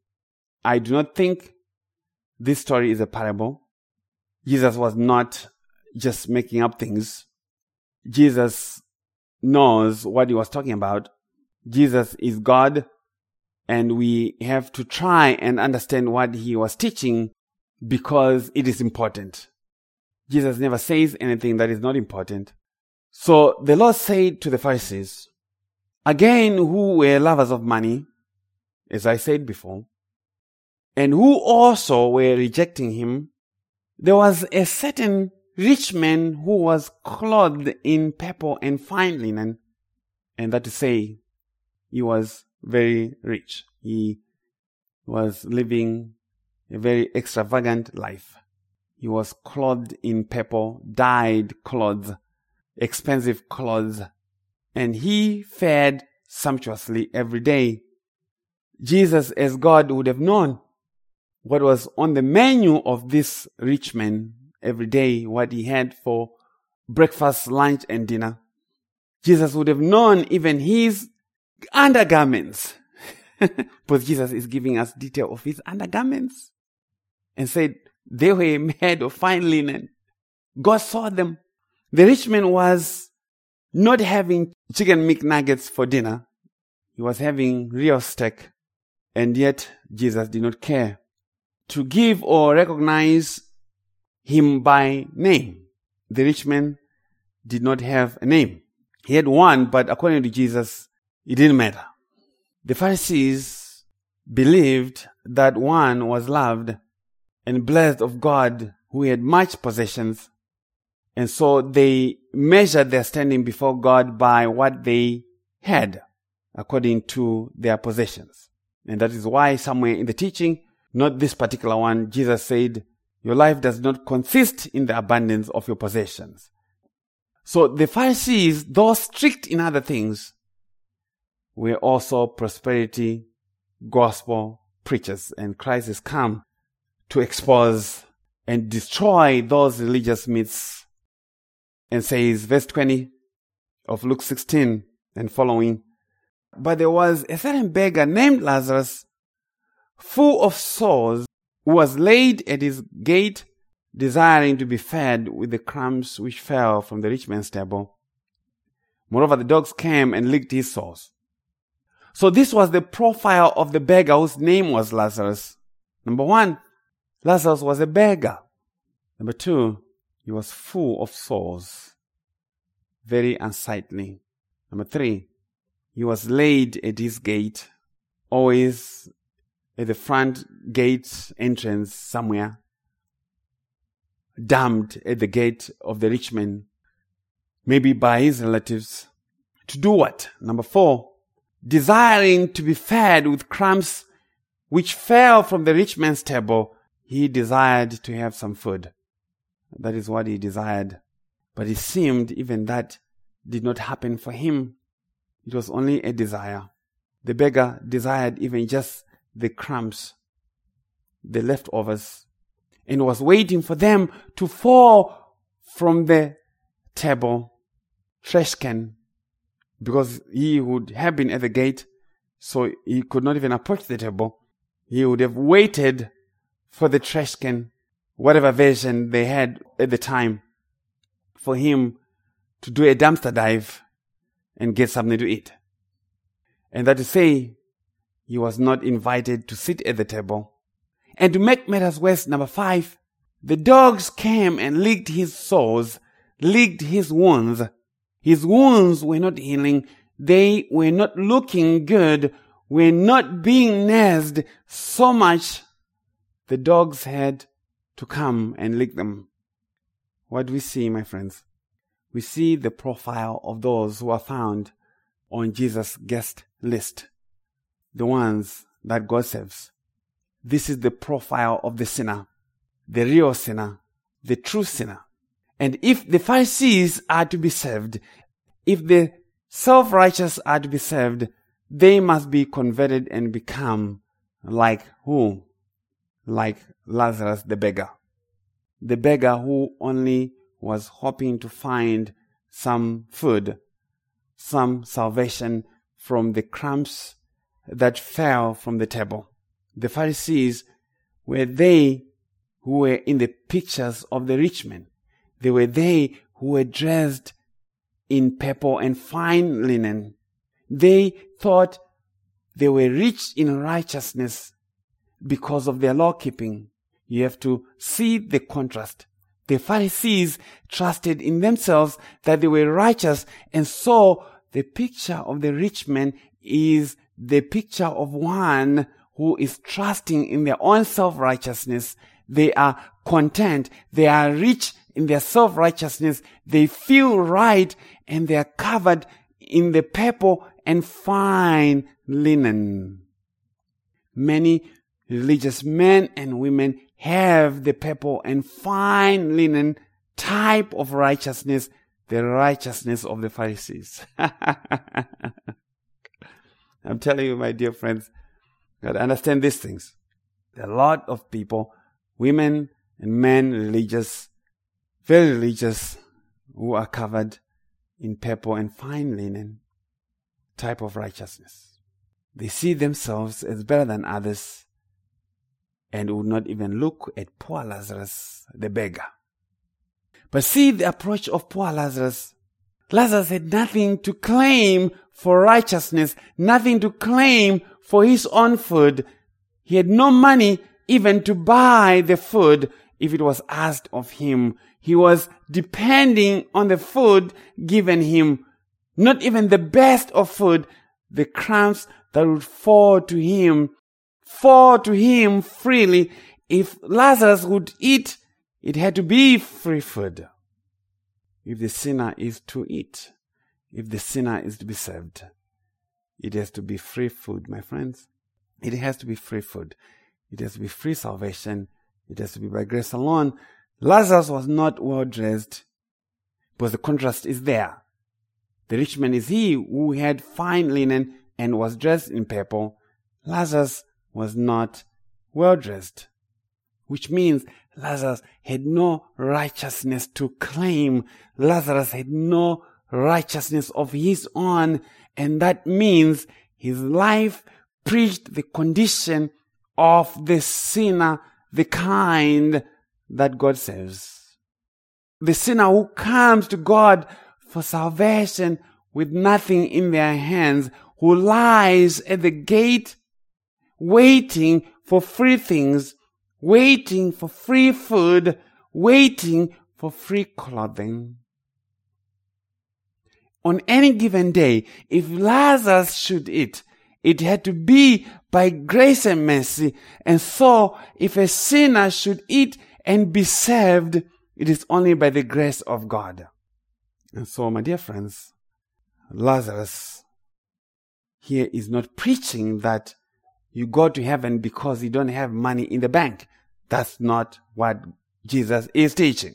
I do not think this story is a parable. Jesus was not just making up things. Jesus knows what he was talking about. Jesus is God, and we have to try and understand what he was teaching because it is important. Jesus never says anything that is not important. So the Lord said to the Pharisees, again, who were lovers of money, as I said before, and who also were rejecting him, there was a certain rich man who was clothed in purple and fine linen, and that to say, he was very rich. He was living a very extravagant life. He was clothed in purple, dyed clothes, expensive clothes, and he fed sumptuously every day. Jesus, as God, would have known what was on the menu of this rich man every day, what he had for breakfast, lunch, and dinner. Jesus would have known even his undergarments. But Jesus is giving us detail of his undergarments and said they were made of fine linen. God saw them. The rich man was not having chicken McNuggets for dinner. He was having real steak. And yet Jesus did not care to give or recognize him by name. The rich man did not have a name. He had one, but according to Jesus, it didn't matter. The Pharisees believed that one was loved and blessed of God who had much possessions, and so they measured their standing before God by what they had according to their possessions. And that is why somewhere in the teaching, not this particular one, Jesus said, your life does not consist in the abundance of your possessions. So the Pharisees, though strict in other things, were also prosperity gospel preachers, and Christ has come to expose and destroy those religious myths. And says, verse 20 of Luke 16 and following, "But there was a certain beggar named Lazarus, full of sores, who was laid at his gate, desiring to be fed with the crumbs which fell from the rich man's table. Moreover, the dogs came and licked his sores." So this was the profile of the beggar whose name was Lazarus. Number one, Lazarus was a beggar. Number two, he was full of sores, very unsightly. Number three, he was laid at his gate, always at the front gate entrance somewhere, dumped at the gate of the rich man, maybe by his relatives. To do what? Number four, desiring to be fed with crumbs which fell from the rich man's table. He desired to have some food. That is what he desired. But it seemed even that did not happen for him. It was only a desire. The beggar desired even just the crumbs, the leftovers, and was waiting for them to fall from the table, trash can, because he would have been at the gate, so he could not even approach the table. He would have waited for the trash can, whatever version they had at the time, for him to do a dumpster dive and get something to eat. And that to say, he was not invited to sit at the table. And to make matters worse, number 5, the dogs came and licked his sores, licked his wounds. His wounds were not healing. They were not looking good, were not being nursed so much. The dogs had to come and lick them. What do we see, my friends? We see the profile of those who are found on Jesus' guest list, the ones that God saves. This is the profile of the sinner, the real sinner, the true sinner. And if the Pharisees are to be saved, if the self-righteous are to be saved, they must be converted and become like who? Like Lazarus the beggar. The beggar who only was hoping to find some food, some salvation from the crumbs that fell from the table. The Pharisees were they who were in the pictures of the rich men. They were they who were dressed in purple and fine linen. They thought they were rich in righteousness because of their law keeping. You have to see the contrast. The Pharisees trusted in themselves that they were righteous, and so the picture of the rich man is the picture of one who is trusting in their own self-righteousness. They are content. They are rich in their self-righteousness. They feel right, and they are covered in the purple and fine linen. Many religious men and women have the purple and fine linen type of righteousness, the righteousness of the Pharisees. I'm telling you, my dear friends, you got to understand these things. There are a lot of people, women and men, religious, very religious, who are covered in purple and fine linen type of righteousness. They see themselves as better than others and would not even look at poor Lazarus, the beggar. But see the approach of poor Lazarus. Lazarus had nothing to claim for righteousness, nothing to claim for his own food. He had no money even to buy the food if it was asked of him. He was depending on the food given him, not even the best of food, the crumbs that would fall to him freely. If Lazarus would eat, it had to be free food. If the sinner is to eat, if the sinner is to be saved, it has to be free food, my friends. It has to be free food. It has to be free salvation. It has to be by grace alone. Lazarus was not well dressed, because the contrast is there. The rich man is he who had fine linen and was dressed in purple. Lazarus was not well dressed. which means Lazarus had no righteousness to claim. Lazarus had no righteousness of his own, and that means his life preached the condition of the sinner, the kind that God saves. The sinner who comes to God for salvation with nothing in their hands, who lies at the gate waiting for free things, waiting for free food, waiting for free clothing. On any given day, if Lazarus should eat, it had to be by grace and mercy. And so, if a sinner should eat and be saved, it is only by the grace of God. And so, my dear friends, Lazarus here is not preaching that you go to heaven because you don't have money in the bank. That's not what Jesus is teaching.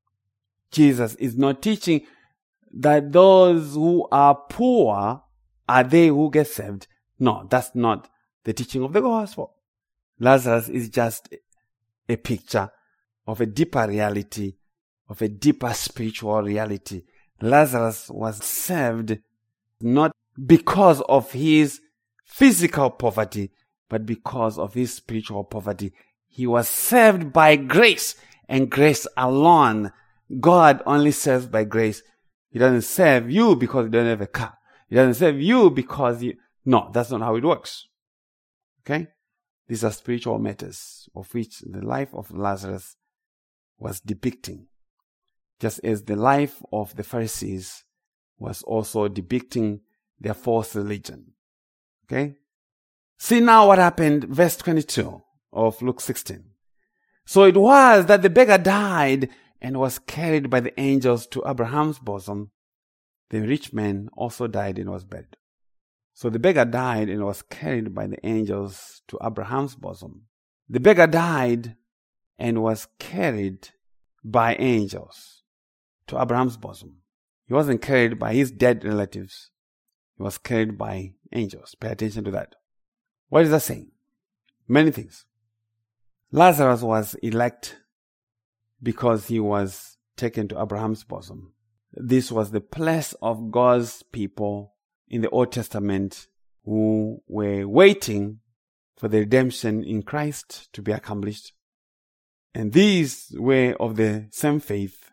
Jesus is not teaching that those who are poor are they who get saved. No, that's not the teaching of the gospel. Lazarus is just a picture of a deeper reality, of a deeper spiritual reality. Lazarus was saved not because of his physical poverty, but because of his spiritual poverty. He was saved by grace, and grace alone. God only saves by grace. He doesn't save you because you don't have a car. He doesn't save you because you... No, that's not how it works. Okay? These are spiritual matters of which the life of Lazarus was depicting. Just as the life of the Pharisees was also depicting their false religion. Okay? See now what happened, verse 22 of Luke 16. So it was that the beggar died and was carried by the angels to Abraham's bosom. The rich man also died and was buried. So the beggar died and was carried by the angels to Abraham's bosom. The beggar died and was carried by angels to Abraham's bosom. He wasn't carried by his dead relatives. He was carried by angels. Pay attention to that. What is that saying? Many things. Lazarus was elect because he was taken to Abraham's bosom. This was the place of God's people in the Old Testament who were waiting for the redemption in Christ to be accomplished. And these were of the same faith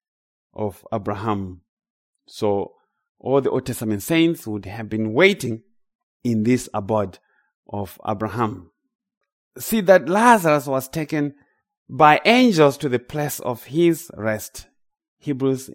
of Abraham. So all the Old Testament saints would have been waiting in this abode of Abraham. See that Lazarus was taken by angels to the place of his rest. Hebrews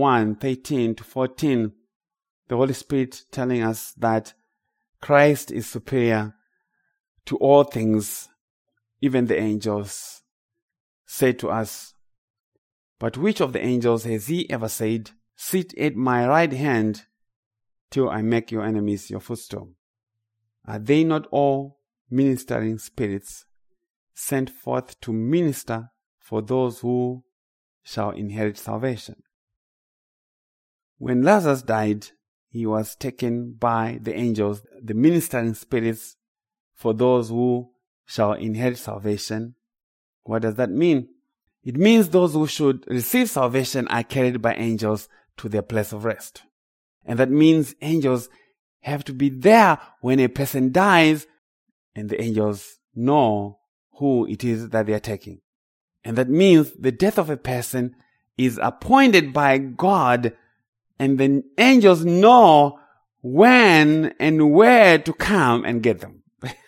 1:13-14. The Holy Spirit telling us that Christ is superior to all things, even the angels. Say to us, but which of the angels has he ever said, sit at my right hand till I make your enemies your footstool? Are they not all ministering spirits sent forth to minister for those who shall inherit salvation? When Lazarus died, he was taken by the angels, the ministering spirits, for those who shall inherit salvation. What does that mean? It means those who should receive salvation are carried by angels to their place of rest. And that means angels have to be there when a person dies, and the angels know who it is that they are taking. And that means the death of a person is appointed by God, and the angels know when and where to come and get them.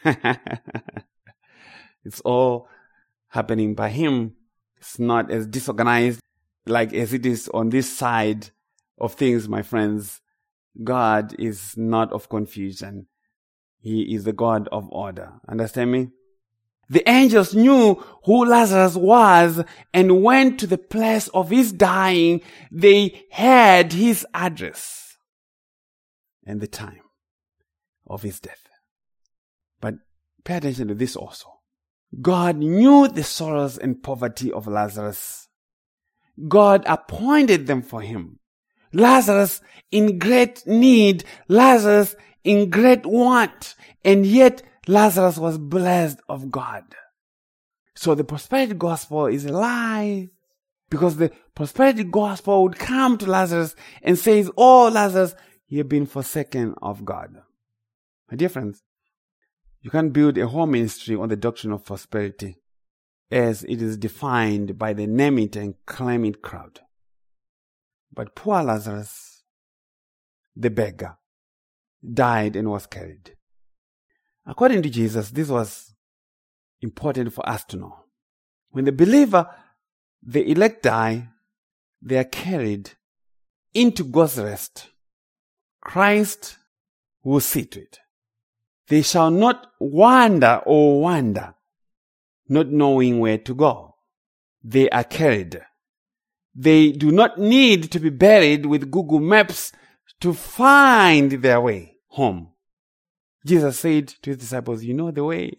It's all happening by Him. It's not as disorganized like as it is on this side of things, my friends. God is not of confusion. He is the God of order. Understand me? The angels knew who Lazarus was and went to the place of his dying. They had his address and the time of his death. But pay attention to this also. God knew the sorrows and poverty of Lazarus. God appointed them for him. Lazarus in great need, Lazarus in great want, and yet Lazarus was blessed of God. So the prosperity gospel is a lie, because the prosperity gospel would come to Lazarus and says, "Oh, Lazarus, you've been forsaken of God." My dear friends, you can't build a whole ministry on the doctrine of prosperity as it is defined by the name it and claim it crowd. But poor Lazarus, the beggar, died and was carried. According to Jesus, this was important for us to know. When the believer, the elect die, they are carried into God's rest. Christ will see to it. They shall not wander, not knowing where to go. They are carried. They do not need to be buried with Google Maps to find their way home. Jesus said to his disciples, "You know the way."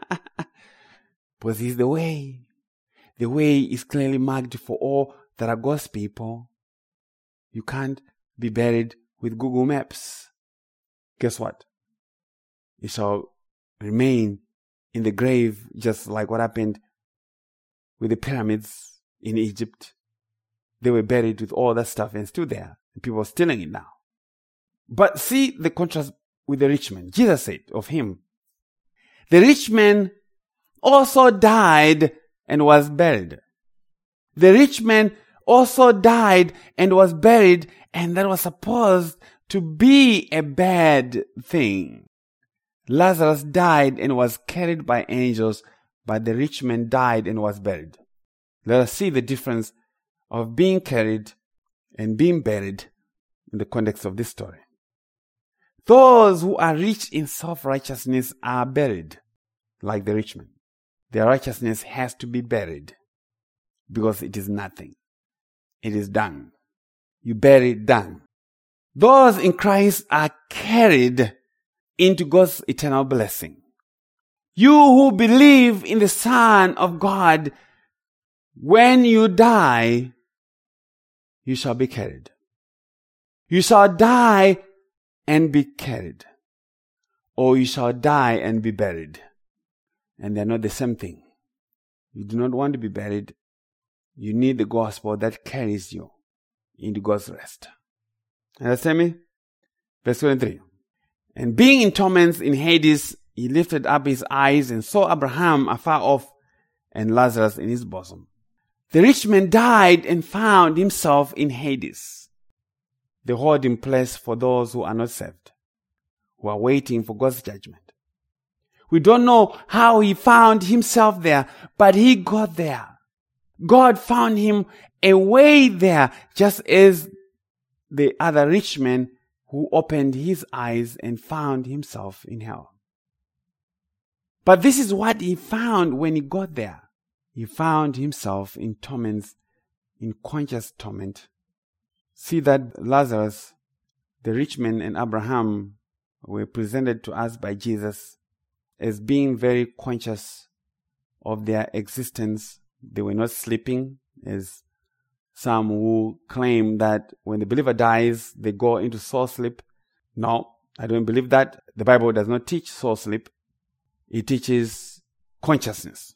Because he's the way. The way is clearly marked for all that are God's people. You can't be buried with Google Maps. Guess what? You shall remain in the grave, just like what happened with the pyramids in Egypt. They were buried with all that stuff and still there. And people are stealing it now. But see the contrast with the rich man. Jesus said of him, the rich man also died and was buried. The rich man also died and was buried, and that was supposed to be a bad thing. Lazarus died and was carried by angels, but the rich man died and was buried. Let us see the difference of being carried and being buried in the context of this story. Those who are rich in self-righteousness are buried, like the rich man. Their righteousness has to be buried because it is nothing. It is dung. You bury dung. Those in Christ are carried into God's eternal blessing. You who believe in the Son of God, when you die, you shall be carried. You shall die and be carried, or you shall die and be buried. And they are not the same thing. You do not want to be buried. You need the gospel that carries you into God's rest. Understand me? Verse 23. And being in torments in Hades, he lifted up his eyes and saw Abraham afar off and Lazarus in his bosom. The rich man died and found himself in Hades, the holding place for those who are not saved, who are waiting for God's judgment. We don't know how he found himself there, but he got there. God found him a way there, just as the other rich man who opened his eyes and found himself in hell. But this is what he found when he got there. He found himself in torments, in conscious torment. See that Lazarus, the rich man, and Abraham were presented to us by Jesus as being very conscious of their existence. They were not sleeping, as some who claim that when the believer dies, they go into soul sleep. No, I don't believe that. The Bible does not teach soul sleep. It teaches consciousness.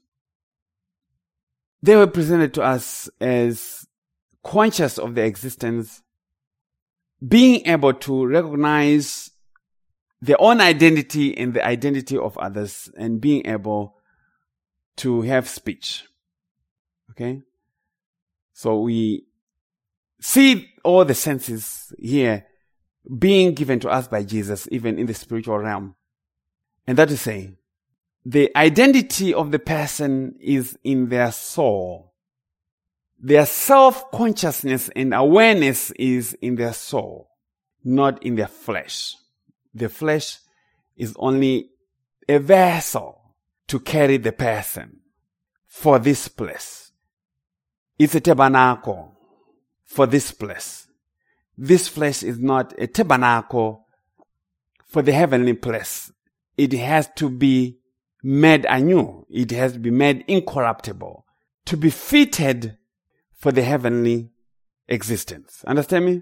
They were presented to us as conscious of their existence, being able to recognize their own identity and the identity of others, and being able to have speech. Okay? So we see all the senses here being given to us by Jesus, even in the spiritual realm. And that is saying, the identity of the person is in their soul. Their self-consciousness and awareness is in their soul, not in their flesh. The flesh is only a vessel to carry the person for this place. It's a tabernacle for this place. This flesh is not a tabernacle for the heavenly place. It has to be made anew. It has to be made incorruptible to be fitted for the heavenly existence. Understand me?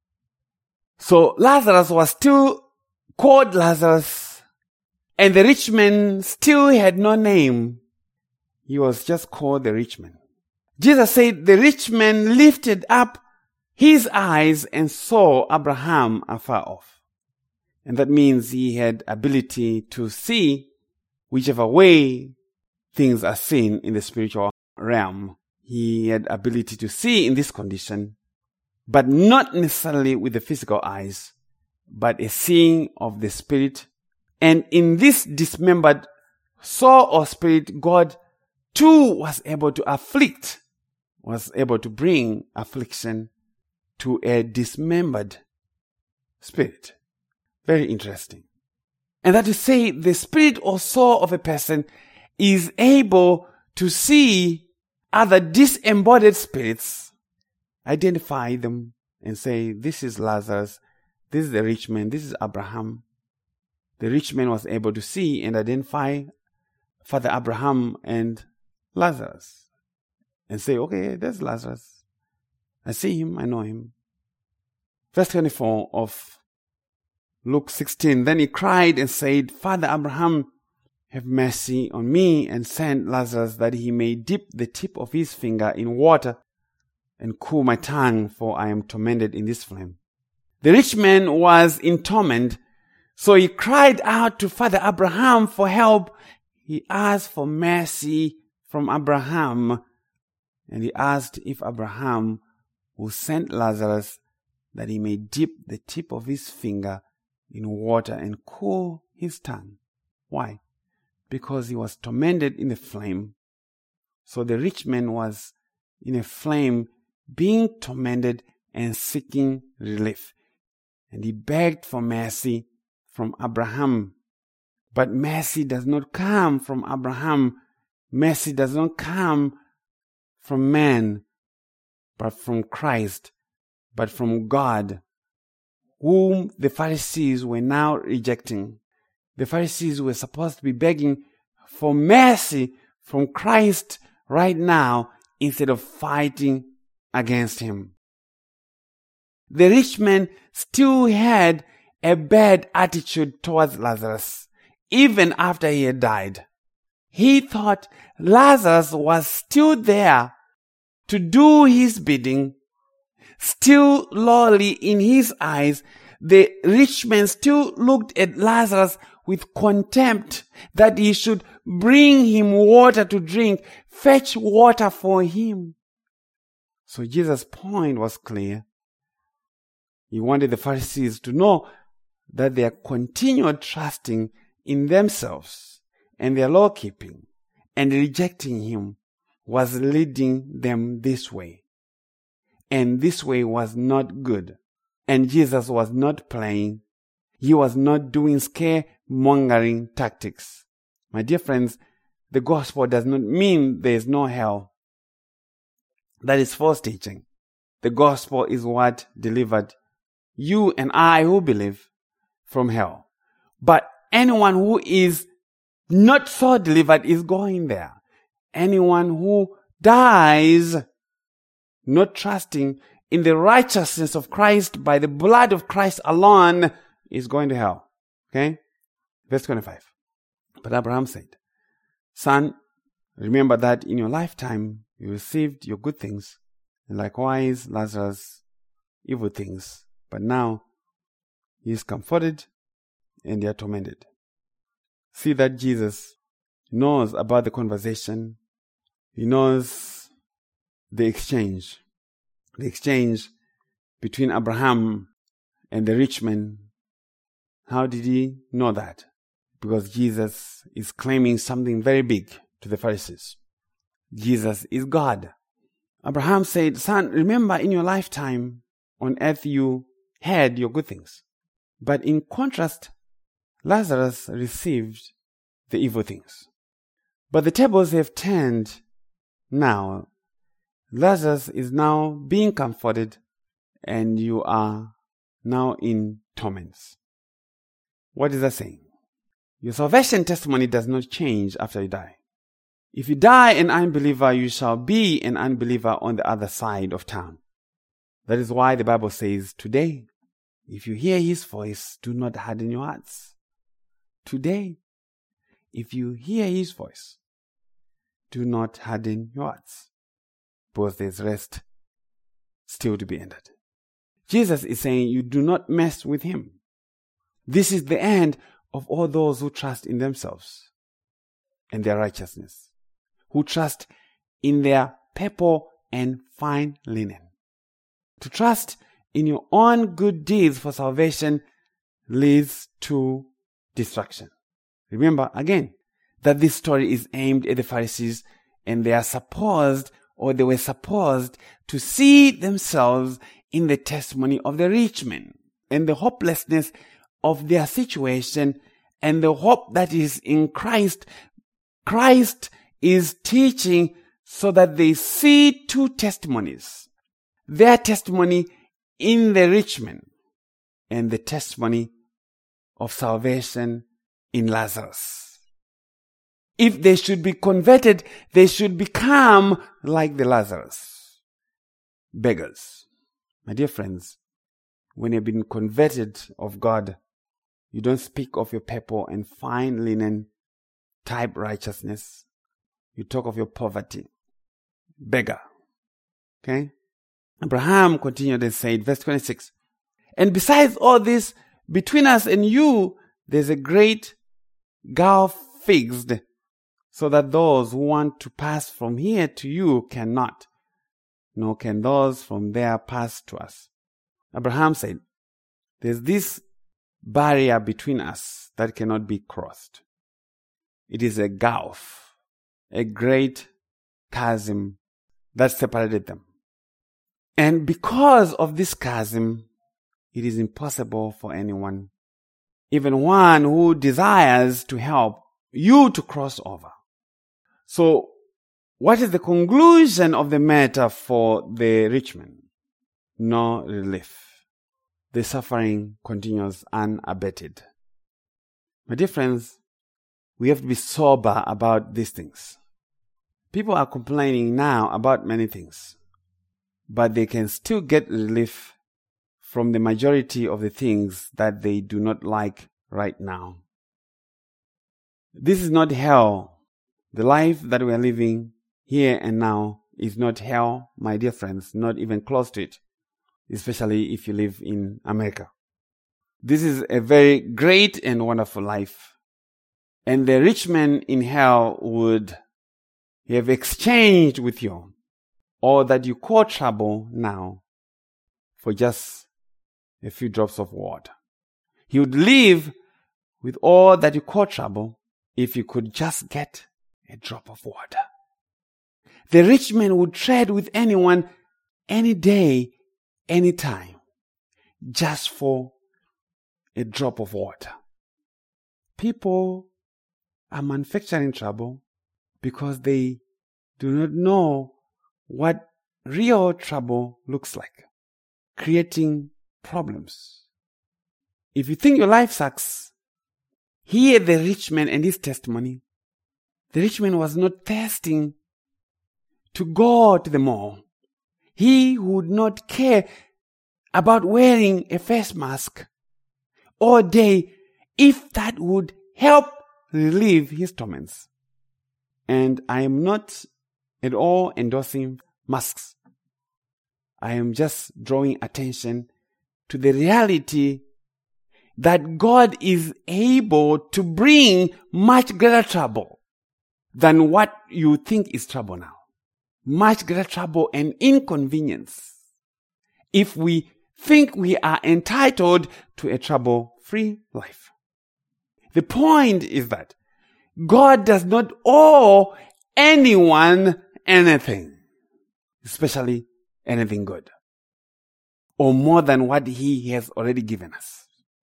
So Lazarus was still called Lazarus, and the rich man still had no name. he was just called the rich man. Jesus said the rich man lifted up his eyes and saw Abraham afar off. And that means he had ability to see whichever way things are seen in the spiritual realm. He had ability to see in this condition, but not necessarily with the physical eyes, but a seeing of the spirit. And in this dismembered soul or spirit, God too was able to bring affliction to a dismembered spirit. Very interesting. And that to say the spirit or soul of a person is able to see other disembodied spirits, identify them and say, this is Lazarus, this is the rich man, this is Abraham. The rich man was able to see and identify Father Abraham and Lazarus and say, okay, there's Lazarus. I see him, I know him. Verse 24 of Luke 16, then he cried and said, Father Abraham, have mercy on me and send Lazarus that he may dip the tip of his finger in water and cool my tongue, for I am tormented in this flame. The rich man was in torment, so he cried out to Father Abraham for help. He asked for mercy from Abraham, and he asked if Abraham would send Lazarus that he may dip the tip of his finger in water and cool his tongue. Why? Because he was tormented in the flame. So the rich man was in a flame, being tormented and seeking relief. And he begged for mercy from Abraham. But mercy does not come from Abraham. Mercy does not come from man, but from Christ, but from God, whom the Pharisees were now rejecting. The Pharisees were supposed to be begging for mercy from Christ right now instead of fighting against him. The rich man still had a bad attitude towards Lazarus, even after he had died. He thought Lazarus was still there to do his bidding, still lowly in his eyes. The rich man still looked at Lazarus with contempt, that he should bring him water to drink, fetch water for him. So Jesus' point was clear. He wanted the Pharisees to know that their continued trusting in themselves and their law-keeping and rejecting him was leading them this way. And this way was not good. And Jesus was not playing. He was not doing scaremongering tactics. My dear friends, the gospel does not mean there is no hell. That is false teaching. The gospel is what delivered you and I who believe from hell. But anyone who is not so delivered is going there. Anyone who dies not trusting in the righteousness of Christ by the blood of Christ alone is going to hell. Okay? Verse 25. But Abraham said, Son, remember that in your lifetime you received your good things, and likewise Lazarus evil things. But now he is comforted and they are tormented. See that Jesus knows about the conversation. He knows the exchange between Abraham and the rich man. How did he know that? Because Jesus is claiming something very big to the Pharisees. Jesus is God. Abraham said, Son, remember in your lifetime on earth you had your good things. But in contrast, Lazarus received the evil things. But the tables have turned now. Lazarus is now being comforted and you are now in torments. What is that saying? Your salvation testimony does not change after you die. If you die an unbeliever, you shall be an unbeliever on the other side of town. That is why the Bible says, today, if you hear his voice, do not harden your hearts. Today, if you hear his voice, do not harden your hearts, because there's rest still to be entered. Jesus is saying you do not mess with him. This is the end of all those who trust in themselves and their righteousness, who trust in their purple and fine linen. To trust in your own good deeds for salvation leads to destruction. Remember again that this story is aimed at the Pharisees, and they were supposed to see themselves in the testimony of the rich man and the hopelessness of their situation and the hope that is in Christ. Christ is teaching so that they see two testimonies. Their testimony in the rich man and the testimony of salvation in Lazarus. If they should be converted, they should become like the Lazarus, beggars. My dear friends, when you've been converted of God, you don't speak of your purple and fine linen type righteousness. You talk of your poverty. Beggar. Okay? Abraham continued and said, verse 26, and besides all this, between us and you, there's a great gulf fixed, so that those who want to pass from here to you cannot, nor can those from there pass to us. Abraham said, there's this barrier between us that cannot be crossed. It is a gulf, a great chasm that separated them. And because of this chasm, it is impossible for anyone, even one who desires to help you, to cross over. So, what is the conclusion of the matter for the rich man? No relief. The suffering continues unabated. My dear friends, we have to be sober about these things. People are complaining now about many things, but they can still get relief from the majority of the things that they do not like right now. This is not hell. The life that we are living here and now is not hell, my dear friends, not even close to it, especially if you live in America. This is a very great and wonderful life. And the rich man in hell would have exchanged with you all that you call trouble now for just a few drops of water. He would live with all that you call trouble if you could just get a drop of water. The rich man would trade with anyone, any day, any time, just for a drop of water. People are manufacturing trouble because they do not know what real trouble looks like, creating problems. If you think your life sucks, hear the rich man and his testimony. The rich man was not thirsting to go to the mall. He would not care about wearing a face mask all day if that would help relieve his torments. And I am not at all endorsing masks. I am just drawing attention to the reality that God is able to bring much greater trouble than what you think is trouble now. Much greater trouble and inconvenience if we think we are entitled to a trouble-free life. The point is that God does not owe anyone anything, especially anything good, or more than what He has already given us.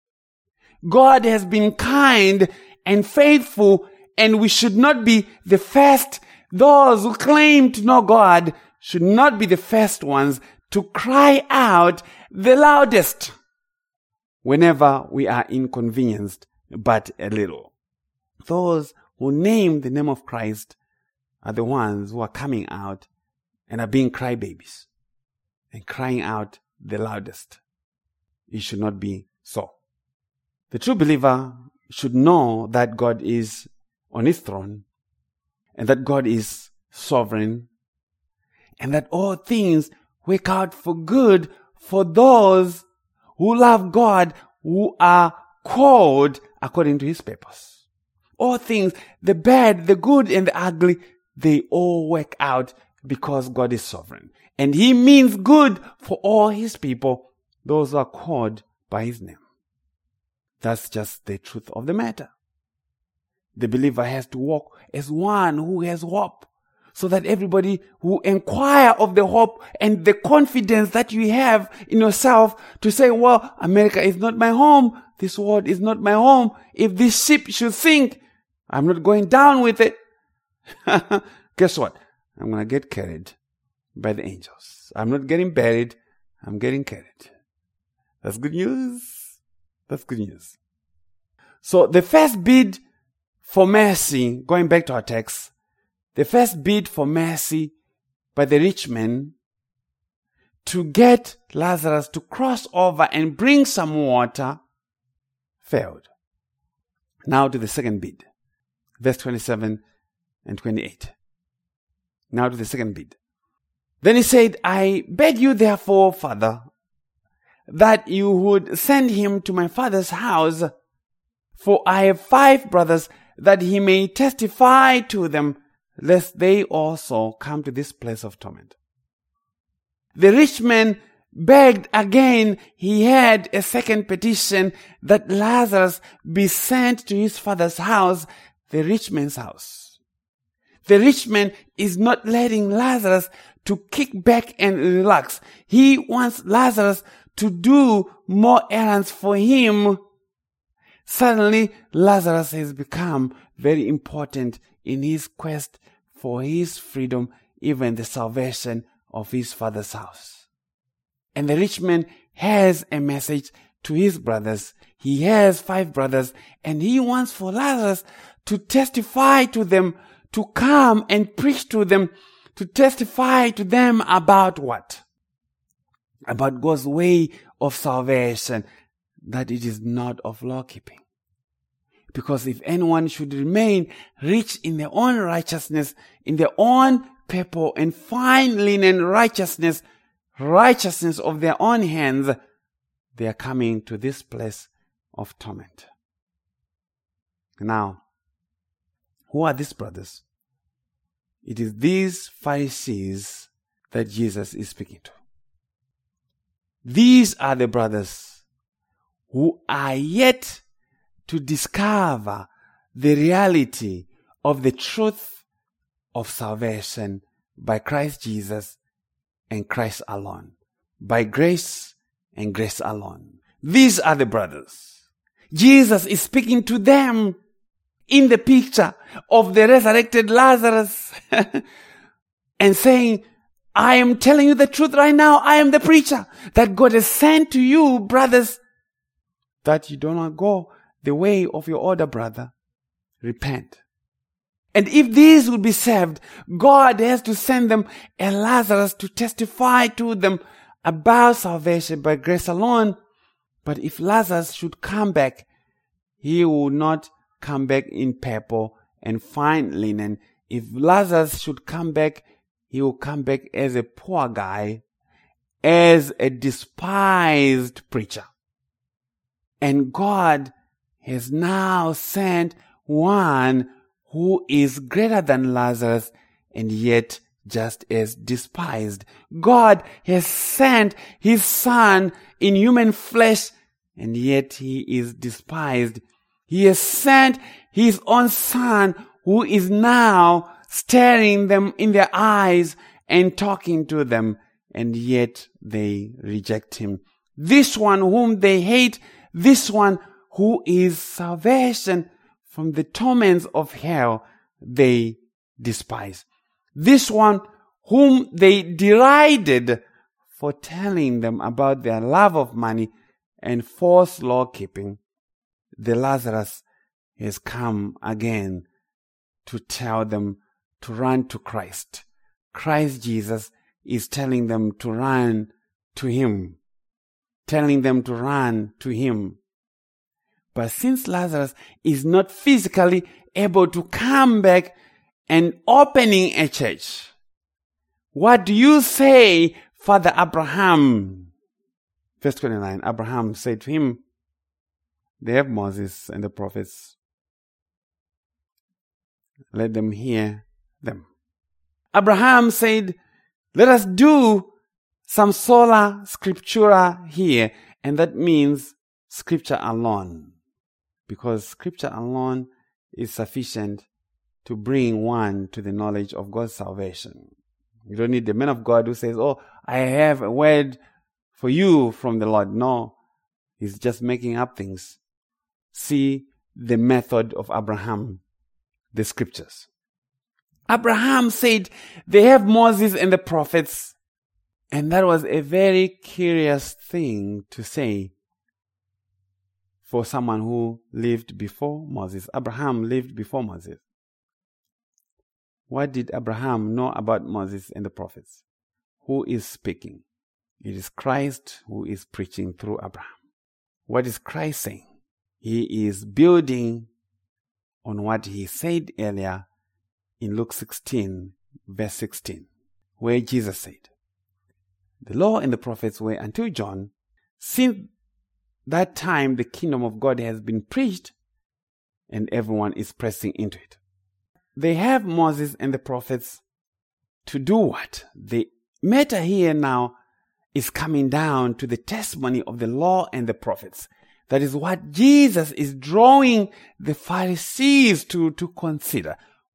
God has been kind and faithful, and we should not be the first. Those who claim to know God should not be the first ones to cry out the loudest whenever we are inconvenienced but a little. Those who name the name of Christ are the ones who are coming out and are being crybabies and crying out the loudest. It should not be so. The true believer should know that God is on His throne and that God is sovereign, and that all things work out for good for those who love God, who are called according to his purpose. All things, the bad, the good, and the ugly, they all work out because God is sovereign. And he means good for all his people, those who are called by his name. That's just the truth of the matter. The believer has to walk as one who has hope, so that everybody who inquire of the hope and the confidence that you have in yourself to say, well, America is not my home. This world is not my home. If this ship should sink, I'm not going down with it. Guess what? I'm going to get carried by the angels. I'm not getting buried. I'm getting carried. That's good news. That's good news. So the first bid for mercy, going back to our text, the first bid for mercy by the rich man to get Lazarus to cross over and bring some water failed. Now to the second bid. Verse 27 and 28. Now to the second bid. Then he said, I beg you therefore, Father, that you would send him to my father's house, for I have 5 brothers, that he may testify to them, lest they also come to this place of torment. The rich man begged again. He had a second petition that Lazarus be sent to his father's house, the rich man's house. The rich man is not letting Lazarus to kick back and relax. He wants Lazarus to do more errands for him. Suddenly, Lazarus has become very important in his quest for his freedom, even the salvation of his father's house. And the rich man has a message to his brothers. He has 5 brothers, and he wants for Lazarus to testify to them, to come and preach to them, to testify to them about what? About God's way of salvation, that it is not of law keeping. Because if anyone should remain rich in their own righteousness, in their own purple and fine linen righteousness of their own hands, they are coming to this place of torment. Now, who are these brothers? It is these Pharisees that Jesus is speaking to. These are the brothers who are yet to discover the reality of the truth of salvation by Christ Jesus and Christ alone. By grace and grace alone. These are the brothers. Jesus is speaking to them in the picture of the resurrected Lazarus and saying, I am telling you the truth right now. I am the preacher that God has sent to you, brothers, that you do not go the way of your older brother. Repent. And if these will be saved, God has to send them a Lazarus to testify to them about salvation by grace alone. But if Lazarus should come back, he will not come back in purple and fine linen. If Lazarus should come back, he will come back as a poor guy, as a despised preacher. And God has now sent one who is greater than Lazarus and yet just as despised. God has sent his son in human flesh and yet he is despised. He has sent his own son who is now staring them in their eyes and talking to them, and yet they reject him. This one whom they hate, this one who is salvation from the torments of hell, they despise. This one whom they derided for telling them about their love of money and false law keeping, the Lazarus has come again to tell them to run to Christ. Christ Jesus is telling them to run to him. Telling them to run to him. But since Lazarus is not physically able to come back and opening a church. What do you say, Father Abraham? Verse 29, Abraham said to him, they have Moses and the prophets. Let them hear them. Abraham said, let us do some sola scriptura here. And that means scripture alone. Because scripture alone is sufficient to bring one to the knowledge of God's salvation. You don't need the man of God who says, oh, I have a word for you from the Lord. No, he's just making up things. See the method of Abraham, the scriptures. Abraham said, they have Moses and the prophets. And that was a very curious thing to say for someone who lived before Moses. Abraham lived before Moses. What did Abraham know about Moses and the prophets? Who is speaking? It is Christ who is preaching through Abraham. What is Christ saying? He is building on what he said earlier in Luke 16, verse 16, where Jesus said, the law and the prophets were until John. Since that time, the kingdom of God has been preached, and everyone is pressing into it. They have Moses and the prophets to do what? The matter here now is coming down to the testimony of the law and the prophets. That is what Jesus is drawing the Pharisees to consider.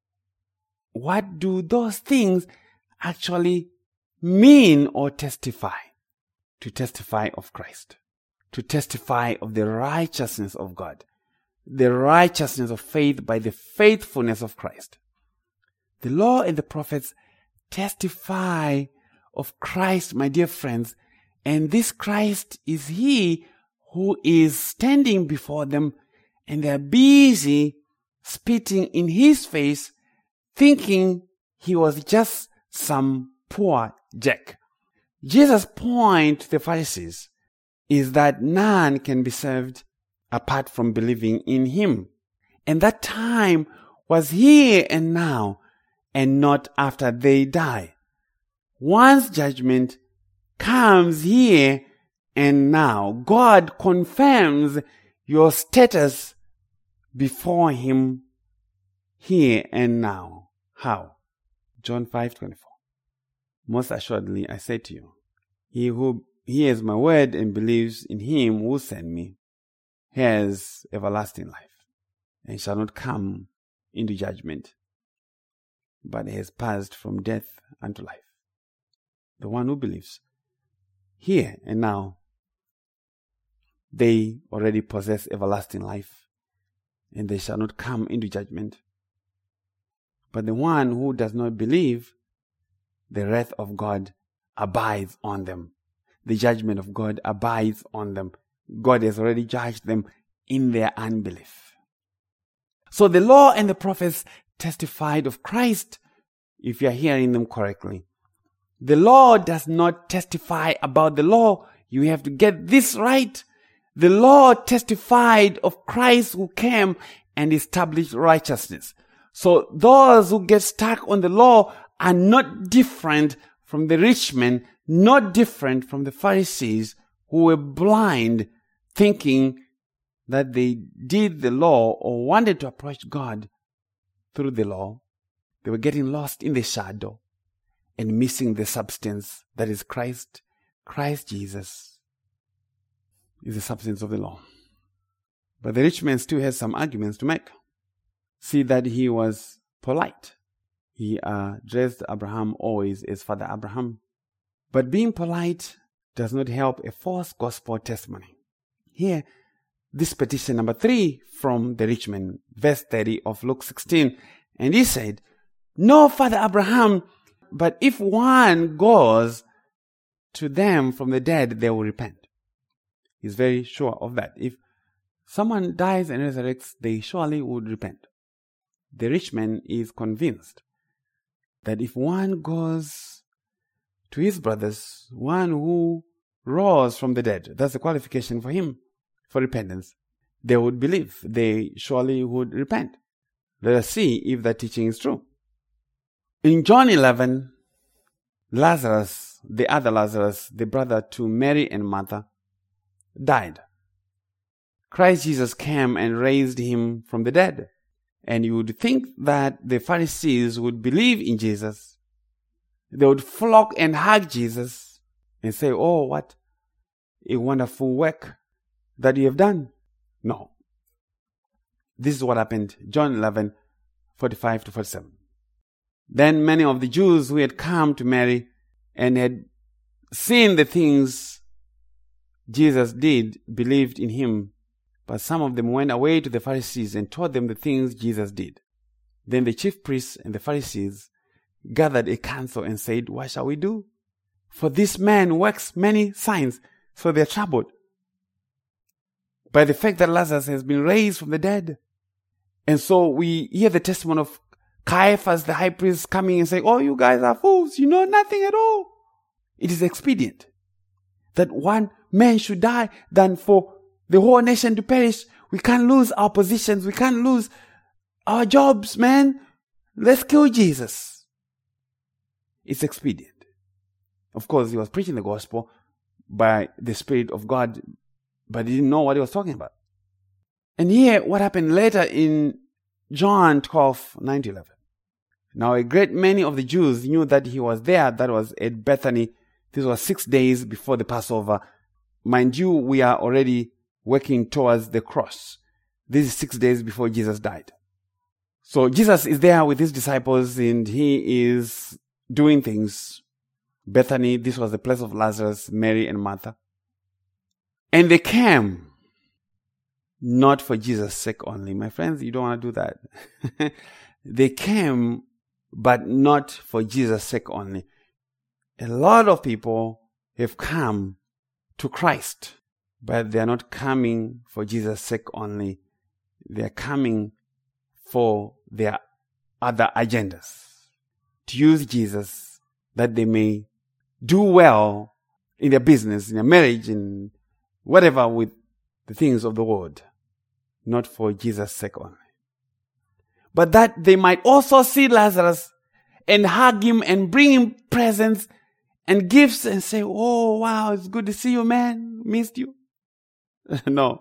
What do those things actually mean or testify? To testify of Christ. To testify of the righteousness of God. The righteousness of faith by the faithfulness of Christ. The law and the prophets testify of Christ, my dear friends, and this Christ is he who is standing before them, and they're busy spitting in his face, thinking he was just some poor jack. Jesus' point to the Pharisees is that none can be saved apart from believing in him. And that time was here and now, and not after they die. Once judgment comes here and now, God confirms your status before him here and now. How? John 5:24. Most assuredly, I say to you, he who hears my word and believes in him who sent me has everlasting life, and shall not come into judgment, but has passed from death unto life. The one who believes here and now, they already possess everlasting life, and they shall not come into judgment. But the one who does not believe, the wrath of God abides on them. The judgment of God abides on them. God has already judged them in their unbelief. So the law and the prophets testified of Christ, if you are hearing them correctly. The law does not testify about the law. You have to get this right. The law testified of Christ who came and established righteousness. So those who get stuck on the law are not different from the rich men, not different from the Pharisees who were blind, thinking that they did the law or wanted to approach God through the law. They were getting lost in the shadow and missing the substance that is Christ. Christ Jesus is the substance of the law. But the rich man still has some arguments to make. See that he was polite. He addressed Abraham always as Father Abraham. But being polite does not help a false gospel testimony. Here, this petition number 3 from the rich man, verse 30 of Luke 16. And he said, "No, Father Abraham, but if one goes to them from the dead, they will repent." He's very sure of that. If someone dies and resurrects, they surely would repent. The rich man is convinced that if one goes to his brothers, one who rose from the dead, that's the qualification for him for repentance, they would believe. They surely would repent. Let us see if that teaching is true. In John 11, Lazarus, the other Lazarus, the brother to Mary and Martha, died. Christ Jesus came and raised him from the dead. And you would think that the Pharisees would believe in Jesus. They would flock and hug Jesus and say, "Oh, what a wonderful work that you have done." No. This is what happened. John 11, 45 to 47. Then many of the Jews who had come to Mary and had seen the things Jesus did believed in him. But some of them went away to the Pharisees and told them the things Jesus did. Then the chief priests and the Pharisees gathered a council and said, "What shall we do? For this man works many signs." So they're troubled by the fact that Lazarus has been raised from the dead. And so we hear the testimony of Caiaphas, the high priest, coming and saying, "Oh, you guys are fools. You know nothing at all. It is expedient that one man should die than for the whole nation to perish. We can't lose our positions. We can't lose our jobs, man. Let's kill Jesus." It's expedient. Of course, he was preaching the gospel by the Spirit of God, but he didn't know what he was talking about. And here, what happened later in John 12, 9 to 11. Now, a great many of the Jews knew that he was there. That was at Bethany. This was 6 days before the Passover. Mind you, we are already working towards the cross. This is 6 days before Jesus died. So Jesus is there with his disciples and he is doing things. Bethany, this was the place of Lazarus, Mary and Martha. And they came not for Jesus' sake only. My friends, you don't want to do that. They came, but not for Jesus' sake only. A lot of people have come to Christ, but they are not coming for Jesus' sake only. They are coming for their other agendas. To use Jesus that they may do well in their business, in their marriage, in whatever with the things of the world. Not for Jesus' sake only. But that they might also see Lazarus and hug him and bring him presents and gifts and say, "Oh, wow, it's good to see you, man. Missed you." No.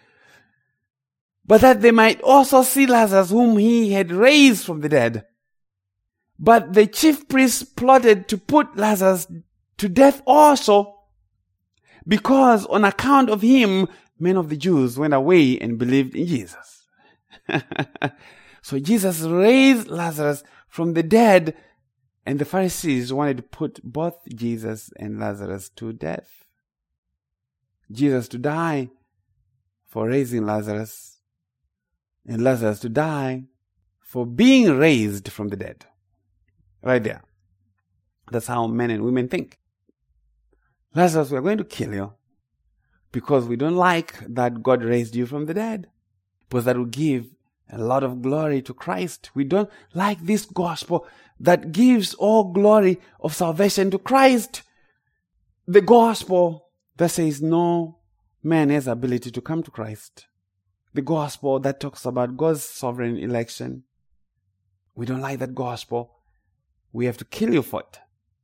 But that they might also see Lazarus, whom he had raised from the dead. But the chief priests plotted to put Lazarus to death also, because on account of him, many of the Jews went away and believed in Jesus. So Jesus raised Lazarus from the dead, and the Pharisees wanted to put both Jesus and Lazarus to death. Jesus to die for raising Lazarus, and Lazarus to die for being raised from the dead. Right there. That's how men and women think. Lazarus, we are going to kill you because we don't like that God raised you from the dead, because that will give a lot of glory to Christ. We don't like this gospel that gives all glory of salvation to Christ. The gospel that says no man has ability to come to Christ. The gospel that talks about God's sovereign election. We don't like that gospel. We have to kill you for it,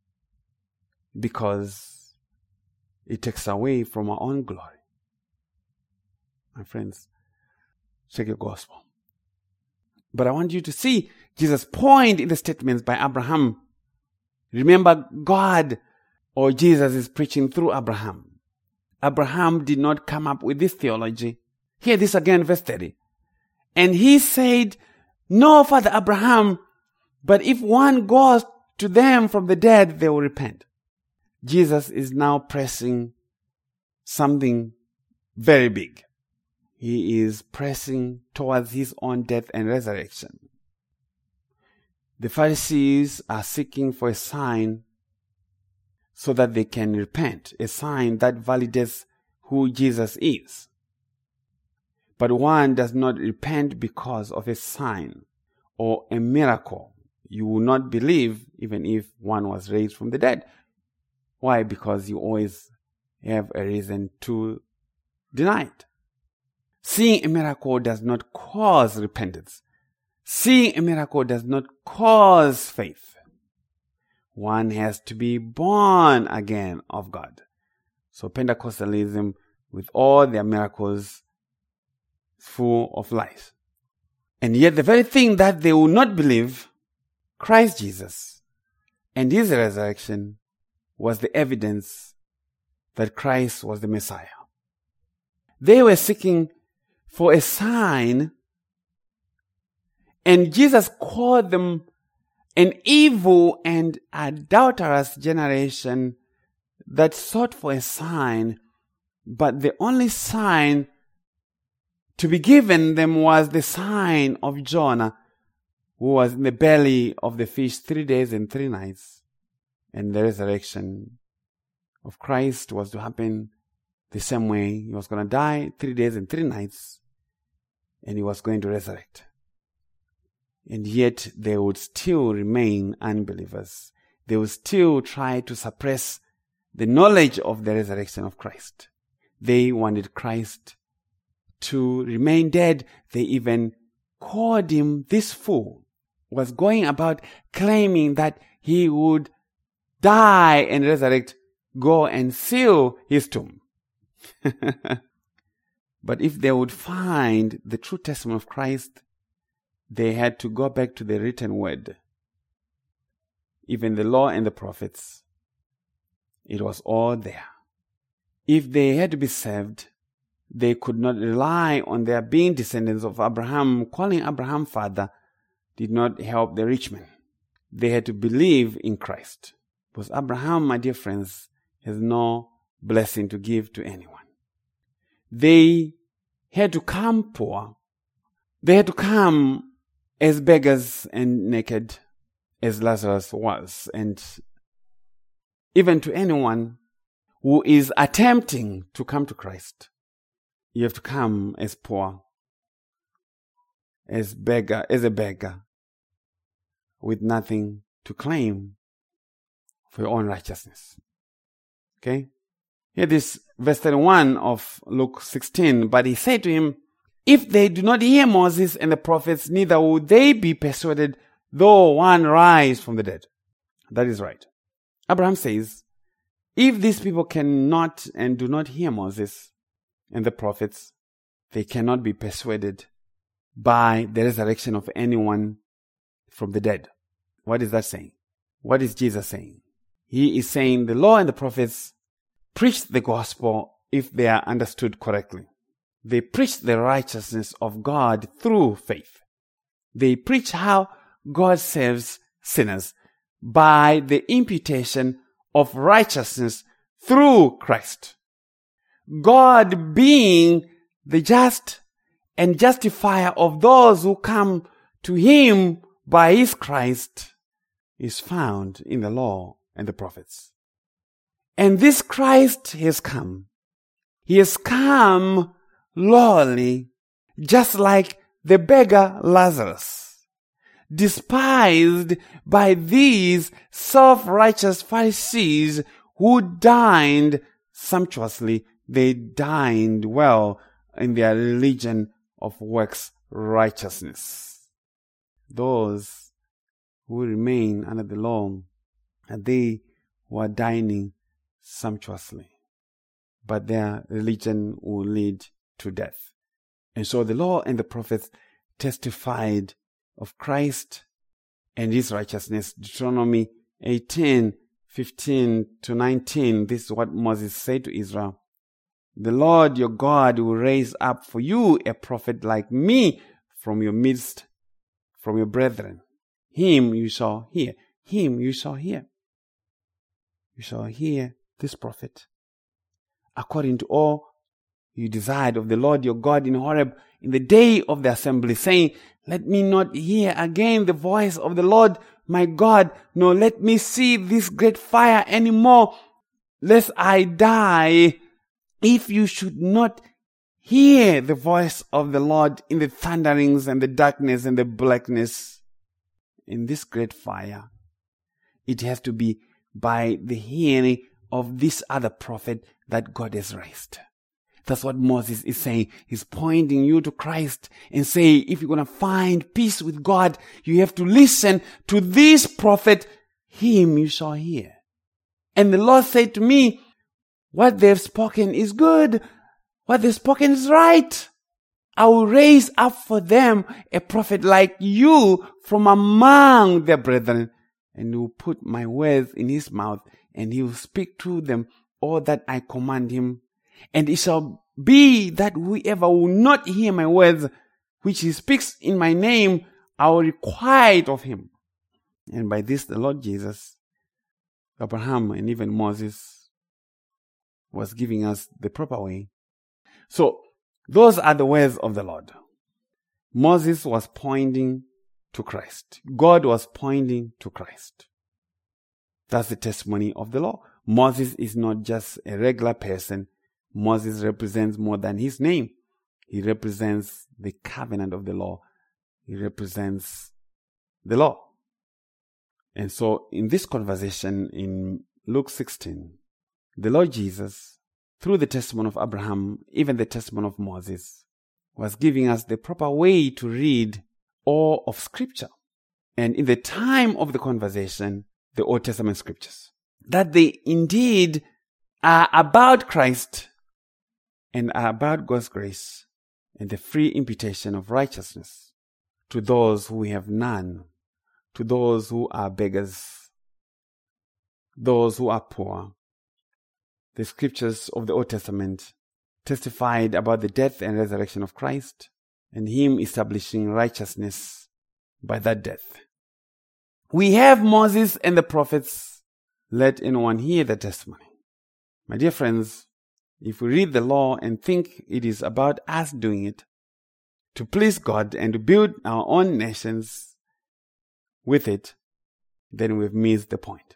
because it takes away from our own glory. My friends, check your gospel. But I want you to see Jesus' point in the statements by Abraham. Remember, God or Jesus is preaching through Abraham. Abraham did not come up with this theology. Hear this again, verse 30. And he said, "No, Father Abraham, but if one goes to them from the dead, they will repent." Jesus is now pressing something very big. He is pressing towards his own death and resurrection. The Pharisees are seeking for a sign so that they can repent, a sign that validates who Jesus is. But one does not repent because of a sign or a miracle. You will not believe even if one was raised from the dead. Why? Because you always have a reason to deny it. Seeing a miracle does not cause repentance. Seeing a miracle does not cause faith. One has to be born again of God. So Pentecostalism, with all their miracles, is full of lies. And yet the very thing that they will not believe, Christ Jesus and his resurrection, was the evidence that Christ was the Messiah. They were seeking for a sign, and Jesus called them an evil and adulterous generation that sought for a sign, but the only sign to be given them was the sign of Jonah, who was in the belly of the fish 3 days and 3 nights. And the resurrection of Christ was to happen the same way. He was going to die 3 days and 3 nights, and he was going to resurrect. And yet they would still remain unbelievers. They would still try to suppress the knowledge of the resurrection of Christ. They wanted Christ to remain dead. They even called him this fool, was going about claiming that he would die and resurrect, go and seal his tomb. But if they would find the true testimony of Christ, they had to go back to the written word. Even the law and the prophets, it was all there. If they had to be saved, they could not rely on their being descendants of Abraham. Calling Abraham father did not help the rich man. They had to believe in Christ. Because Abraham, my dear friends, has no blessing to give to anyone. They had to come poor. They had to come as beggars and naked, as Lazarus was. And even to anyone who is attempting to come to Christ, you have to come as poor, as a beggar, with nothing to claim for your own righteousness. Okay? Here this verse 31 of Luke 16. But he said to him, if they do not hear Moses and the prophets, neither will they be persuaded, though one rise from the dead. That is right. Abraham says, if these people cannot and do not hear Moses and the prophets, they cannot be persuaded by the resurrection of anyone from the dead. What is that saying? What is Jesus saying? He is saying the law and the prophets preach the gospel if they are understood correctly. They preach the righteousness of God through faith. They preach how God saves sinners by the imputation of righteousness through Christ. God being the just and justifier of those who come to him by his Christ is found in the law and the prophets. And this Christ has come. He has come lowly, just like the beggar Lazarus, despised by these self-righteous Pharisees who dined sumptuously. They dined well in their religion of works righteousness. Those who remain under the law are they who are dining sumptuously, but their religion will lead to death. And so the law and the prophets testified of Christ and his righteousness. Deuteronomy 18:15-19. This is what Moses said to Israel. The Lord your God will raise up for you a prophet like me from your midst, from your brethren. Him you shall hear. Him you shall hear. You shall hear this prophet. According to all you desired of the Lord your God in Horeb in the day of the assembly, saying, let me not hear again the voice of the Lord my God, nor let me see this great fire any more, lest I die. If you should not hear the voice of the Lord in the thunderings and the darkness and the blackness, in this great fire, it has to be by the hearing of this other prophet that God has raised. That's what Moses is saying. He's pointing you to Christ and say, if you're going to find peace with God, you have to listen to this prophet. him you shall hear. And the Lord said to me, what they've spoken is good. What they've spoken is right. I will raise up for them a prophet like you from among their brethren, and will put my words in his mouth, and he will speak to them all that I command him. And it shall be that whoever will not hear my words, which he speaks in my name, I will require it of him. And by this the Lord Jesus, Abraham, and even Moses was giving us the proper way. So, those are the words of the Lord. Moses was pointing to Christ. God was pointing to Christ. That's the testimony of the law. Moses is not just a regular person. Moses represents more than his name. He represents the covenant of the law. He represents the law. And so in this conversation in Luke 16, the Lord Jesus, through the testimony of Abraham, even the testimony of Moses, was giving us the proper way to read all of Scripture. And in the time of the conversation, the Old Testament Scriptures, that they indeed are about Christ and are about God's grace and the free imputation of righteousness to those who have none, to those who are beggars, those who are poor. The Scriptures of the Old Testament testified about the death and resurrection of Christ and him establishing righteousness by that death. We have Moses and the prophets. Let anyone hear the testimony. My dear friends, if we read the law and think it is about us doing it to please God and to build our own nations with it, then we've missed the point.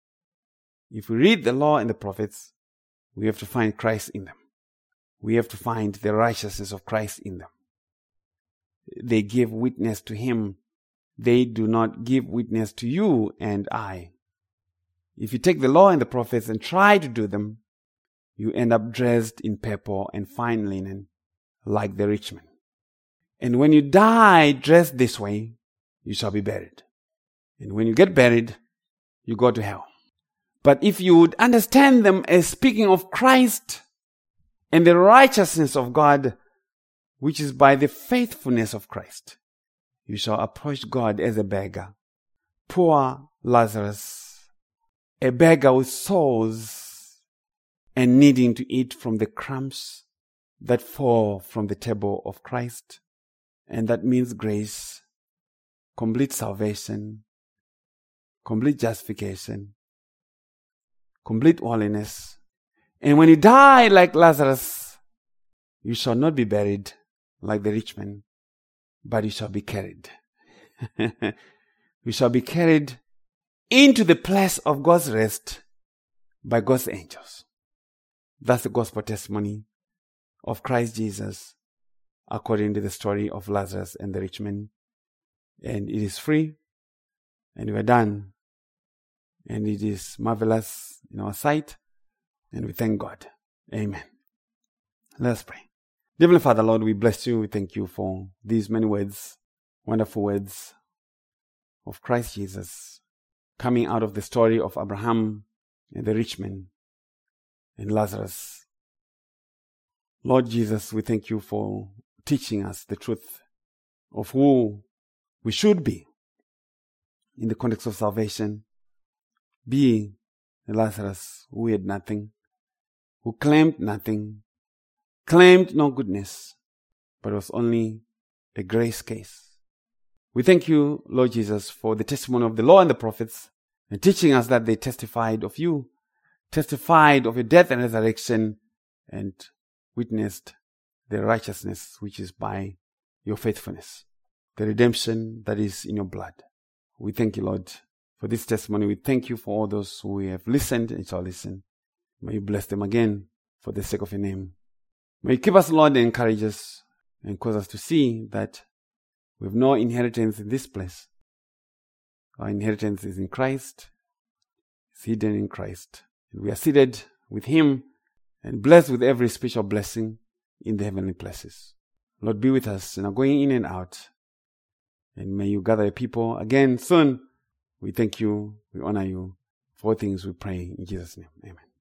If we read the law and the prophets, we have to find Christ in them. We have to find the righteousness of Christ in them. They give witness to him. They do not give witness to you and I. If you take the law and the prophets and try to do them, you end up dressed in purple and fine linen like the rich man. And when you die dressed this way, you shall be buried. And when you get buried, you go to hell. But if you would understand them as speaking of Christ and the righteousness of God, which is by the faithfulness of Christ, you shall approach God as a beggar. Poor Lazarus, a beggar with sores and needing to eat from the crumbs that fall from the table of Christ. And that means grace, complete salvation, complete justification, complete holiness. And when you die like Lazarus, you shall not be buried like the rich man, but you shall be carried. You shall be carried into the place of God's rest by God's angels. That's the gospel testimony of Christ Jesus according to the story of Lazarus and the rich man. And it is free, and we are done. And it is marvelous in our sight, and we thank God. Amen. Let us pray. Heavenly Father, Lord, we bless you. We thank you for these many words, wonderful words of Christ Jesus, coming out of the story of Abraham and the rich man and Lazarus. Lord Jesus, we thank you for teaching us the truth of who we should be in the context of salvation, being Lazarus who had nothing, who claimed nothing, claimed no goodness, but was only a grace case. We thank you, Lord Jesus, for the testimony of the law and the prophets, and teaching us that they testified of you, testified of your death and resurrection, and witnessed the righteousness which is by your faithfulness, the redemption that is in your blood. We thank you, Lord, for this testimony. We thank you for all those who have listened and shall listen. May you bless them again for the sake of your name. May you keep us, Lord, and encourage us and cause us to see that we have no inheritance in this place. Our inheritance is in Christ. It's hidden in Christ. And we are seated with him and blessed with every spiritual blessing in the heavenly places. Lord, be with us in our going in and out. And may you gather your people again soon. We thank you We honor you. For all things we pray in Jesus' name. Amen.